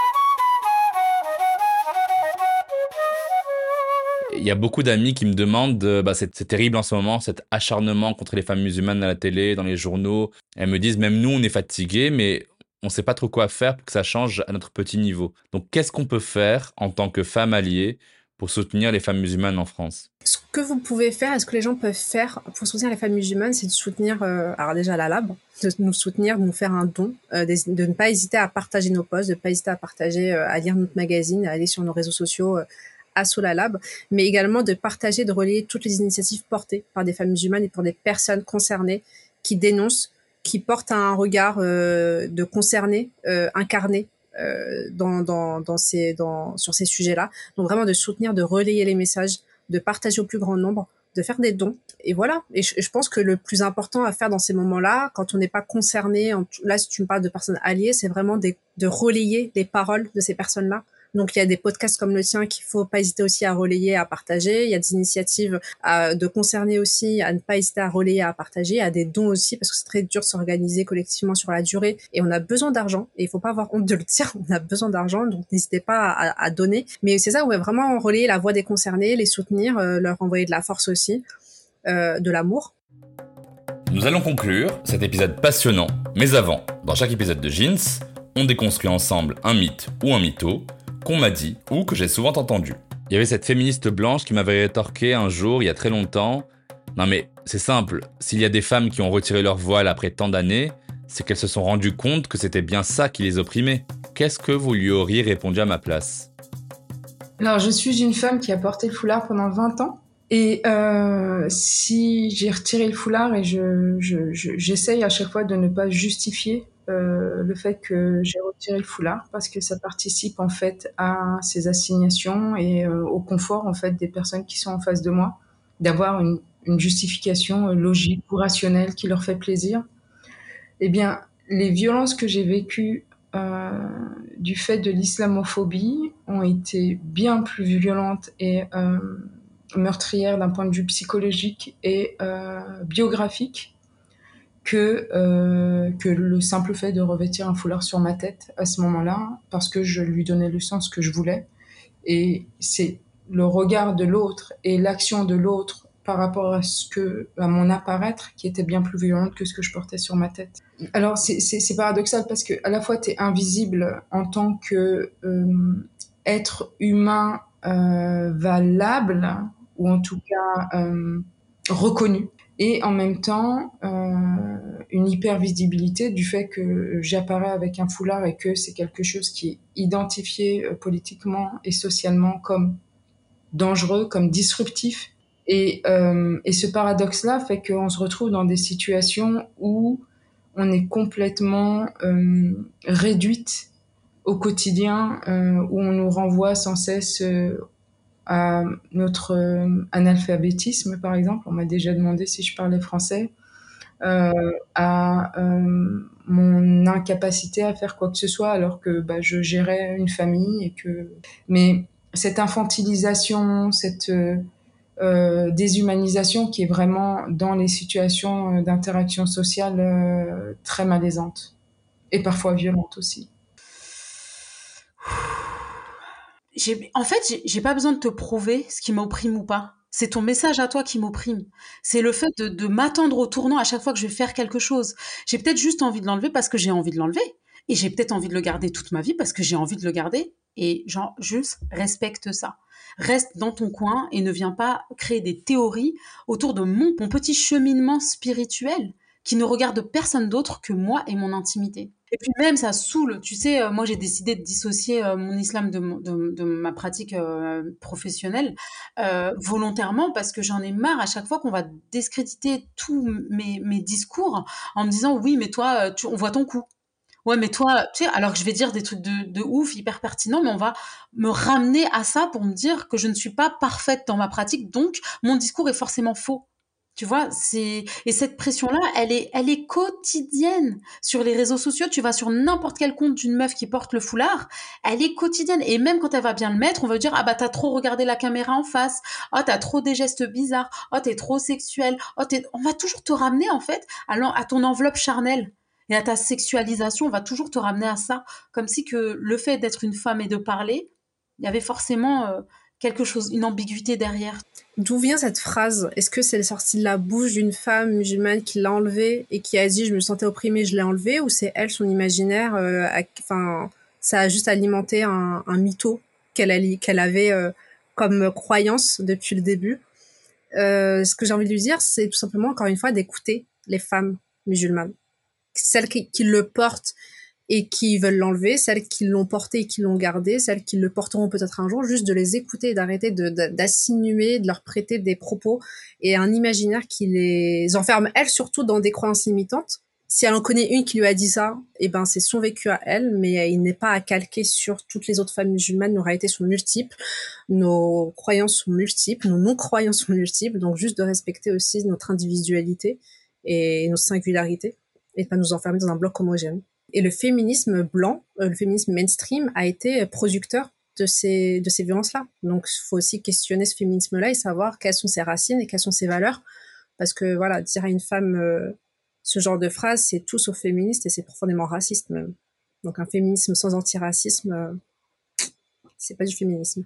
Il y a beaucoup d'amis qui me demandent, euh, bah c'est, c'est terrible en ce moment, cet acharnement contre les femmes musulmanes à la télé, dans les journaux. Elles me disent, même nous, on est fatigués, mais on ne sait pas trop quoi faire pour que ça change à notre petit niveau. Donc, qu'est-ce qu'on peut faire en tant que femmes alliées pour soutenir les femmes musulmanes en France ? Ce que vous pouvez faire, et ce que les gens peuvent faire pour soutenir les femmes musulmanes, c'est de soutenir, euh, alors déjà la Lab, de nous soutenir, de nous faire un don, euh, de, de ne pas hésiter à partager nos posts, de ne pas hésiter à partager, euh, à lire notre magazine, à aller sur nos réseaux sociaux, euh, Asso la Lab, mais également de partager, de relayer toutes les initiatives portées par des femmes musulmanes et pour des personnes concernées qui dénoncent, qui portent un regard euh, de concerné, euh, incarné euh, dans, dans, dans ces, dans, sur ces sujets-là. Donc vraiment de soutenir, de relayer les messages, de partager au plus grand nombre, de faire des dons. Et voilà. Et je, je pense que le plus important à faire dans ces moments-là, quand on n'est pas concerné, en, là si tu me parles de personnes alliées, c'est vraiment des, de relayer les paroles de ces personnes-là. Donc il y a des podcasts comme le tien qu'il faut pas hésiter aussi à relayer, à partager. Il y a des initiatives à, de concerner aussi, à ne pas hésiter à relayer, à partager. Il y a des dons aussi parce que c'est très dur de s'organiser collectivement sur la durée et on a besoin d'argent. Et il faut pas avoir honte de le dire, on a besoin d'argent, donc n'hésitez pas à, à donner. Mais c'est ça, on va vraiment relayer la voix des concernés, les soutenir, euh, leur envoyer de la force aussi, euh, de l'amour. Nous allons conclure cet épisode passionnant. Mais avant, dans chaque épisode de Jeans, on déconstruit ensemble un mythe ou un mytho qu'on m'a dit ou que j'ai souvent entendu. Il y avait cette féministe blanche qui m'avait rétorqué un jour, il y a très longtemps. Non mais, c'est simple, s'il y a des femmes qui ont retiré leur voile après tant d'années, c'est qu'elles se sont rendues compte que c'était bien ça qui les opprimait. Qu'est-ce que vous lui auriez répondu à ma place ? Alors, je suis une femme qui a porté le foulard pendant vingt ans. Et euh, si j'ai retiré le foulard et je, je, je, j'essaye à chaque fois de ne pas justifier Euh, le fait que j'ai retiré le foulard parce que ça participe en fait à ces assignations et euh, au confort en fait des personnes qui sont en face de moi, d'avoir une, une justification euh, logique ou rationnelle qui leur fait plaisir. Eh bien, les violences que j'ai vécues euh, du fait de l'islamophobie ont été bien plus violentes et euh, meurtrières d'un point de vue psychologique et euh, biographique que euh, que le simple fait de revêtir un foulard sur ma tête à ce moment-là, parce que je lui donnais le sens que je voulais. Et c'est le regard de l'autre et l'action de l'autre par rapport à ce que à mon apparaître qui était bien plus violente que ce que je portais sur ma tête. Alors c'est c'est, c'est paradoxal parce que à la fois t'es invisible en tant que euh, être humain euh, valable ou en tout cas euh, reconnu. Et en même temps, euh, une hypervisibilité du fait que j'apparais avec un foulard et que c'est quelque chose qui est identifié euh, politiquement et socialement comme dangereux, comme disruptif. Et, euh, et ce paradoxe-là fait qu'on se retrouve dans des situations où on est complètement euh, réduite au quotidien, euh, où on nous renvoie sans cesse euh, à notre euh, analphabétisme, par exemple. On m'a déjà demandé si je parlais français, euh, à euh, mon incapacité à faire quoi que ce soit alors que bah, je gérais une famille. Et que... Mais cette infantilisation, cette euh, euh, déshumanisation qui est vraiment dans les situations d'interaction sociale euh, très malaisante et parfois violente aussi. J'ai, en fait, j'ai, j'ai pas besoin de te prouver ce qui m'opprime ou pas. C'est ton message à toi qui m'opprime. C'est le fait de, de m'attendre au tournant à chaque fois que je vais faire quelque chose. J'ai peut-être juste envie de l'enlever parce que j'ai envie de l'enlever. Et j'ai peut-être envie de le garder toute ma vie parce que j'ai envie de le garder. Et genre, juste respecte ça. Reste dans ton coin et ne viens pas créer des théories autour de mon, mon petit cheminement spirituel. qui ne regarde personne d'autre que moi et mon intimité. Et puis même, ça saoule. Tu sais, euh, moi, j'ai décidé de dissocier euh, mon islam de, mon- de, de ma pratique euh, professionnelle euh, volontairement parce que j'en ai marre à chaque fois qu'on va discréditer tous mes, mes discours en me disant oui, mais toi, euh, tu, on voit ton cou. Ouais, mais toi, tu sais, alors que je vais dire des trucs de, de ouf, hyper pertinents, mais on va me ramener à ça pour me dire que je ne suis pas parfaite dans ma pratique, donc mon discours est forcément faux. Tu vois, c'est et cette pression-là, elle est, elle est quotidienne sur les réseaux sociaux. Tu vas sur n'importe quel compte d'une meuf qui porte le foulard, elle est quotidienne. Et même quand elle va bien le mettre, on va dire ah bah t'as trop regardé la caméra en face, ah t'as trop des gestes bizarres, ah t'es trop sexuelle, ah t'es... on va toujours te ramener en fait à, l'en- à ton enveloppe charnelle et à ta sexualisation. On va toujours te ramener à ça, comme si que le fait d'être une femme et de parler, il y avait forcément euh, quelque chose, une ambiguïté derrière. D'où vient cette phrase? Est-ce que c'est sorti de la bouche d'une femme musulmane qui l'a enlevée et qui a dit je me sentais opprimée, je l'ai enlevée, ou c'est elle, son imaginaire, euh, a- enfin, ça a juste alimenté un, un mytho qu'elle a- qu'elle avait euh, comme croyance depuis le début. Euh, ce que j'ai envie de lui dire, c'est tout simplement, encore une fois, d'écouter les femmes musulmanes. Celles qui, qui le portent et qui veulent l'enlever, celles qui l'ont porté et qui l'ont gardé, celles qui le porteront peut-être un jour, juste de les écouter et d'arrêter de, de, d'assigner, de leur prêter des propos et un imaginaire qui les enferme, elles, surtout dans des croyances limitantes. Si elle en connaît une qui lui a dit ça, eh ben, c'est son vécu à elle, mais il n'est pas à calquer sur toutes les autres femmes musulmanes. Nos réalités sont multiples, nos croyances sont multiples, nos non-croyances sont multiples, donc juste de respecter aussi notre individualité et nos singularités et de pas nous enfermer dans un bloc homogène. Et le féminisme blanc, euh, le féminisme mainstream a été producteur de ces, de ces violences-là. Donc, il faut aussi questionner ce féminisme-là et savoir quelles sont ses racines et quelles sont ses valeurs. Parce que, voilà, dire à une femme euh, ce genre de phrase, c'est tout sauf féministe et c'est profondément raciste même. Donc, un féminisme sans antiracisme, euh, c'est pas du féminisme.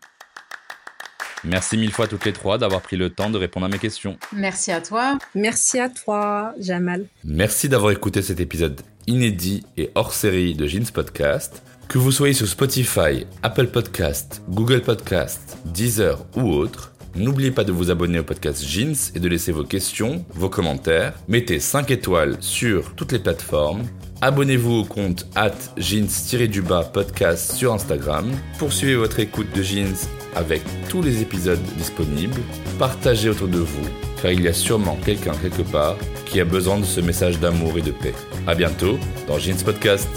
Merci mille fois à toutes les trois d'avoir pris le temps de répondre à mes questions. Merci à toi. Merci à toi, Jamal. Merci d'avoir écouté cet épisode inédit et hors série de Jeans Podcast. Que vous soyez sur Spotify, Apple Podcast, Google Podcast, Deezer ou autre, n'oubliez pas de vous abonner au podcast Jeans et de laisser vos questions, vos commentaires. Mettez cinq étoiles sur toutes les plateformes. Abonnez-vous au compte arobase jeans-du-bas podcast sur Instagram. Poursuivez votre écoute de Jeans avec tous les épisodes disponibles. Partagez autour de vous, car il y a sûrement quelqu'un quelque part qui a besoin de ce message d'amour et de paix. À bientôt dans Jeans Podcast.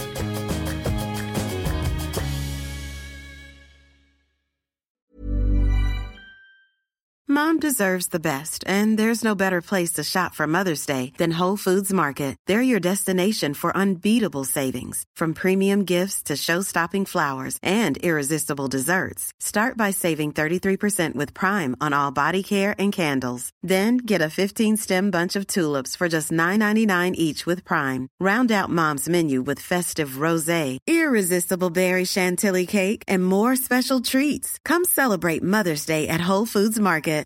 Mom deserves the best, and there's no better place to shop for Mother's Day than Whole Foods Market. They're your destination for unbeatable savings, from premium gifts to show-stopping flowers and irresistible desserts. Start by saving thirty-three percent with Prime on all body care and candles. Then get a fifteen-stem bunch of tulips for just nine ninety-nine each with Prime. Round out Mom's menu with festive rosé, irresistible berry chantilly cake, and more special treats. Come celebrate Mother's Day at Whole Foods Market.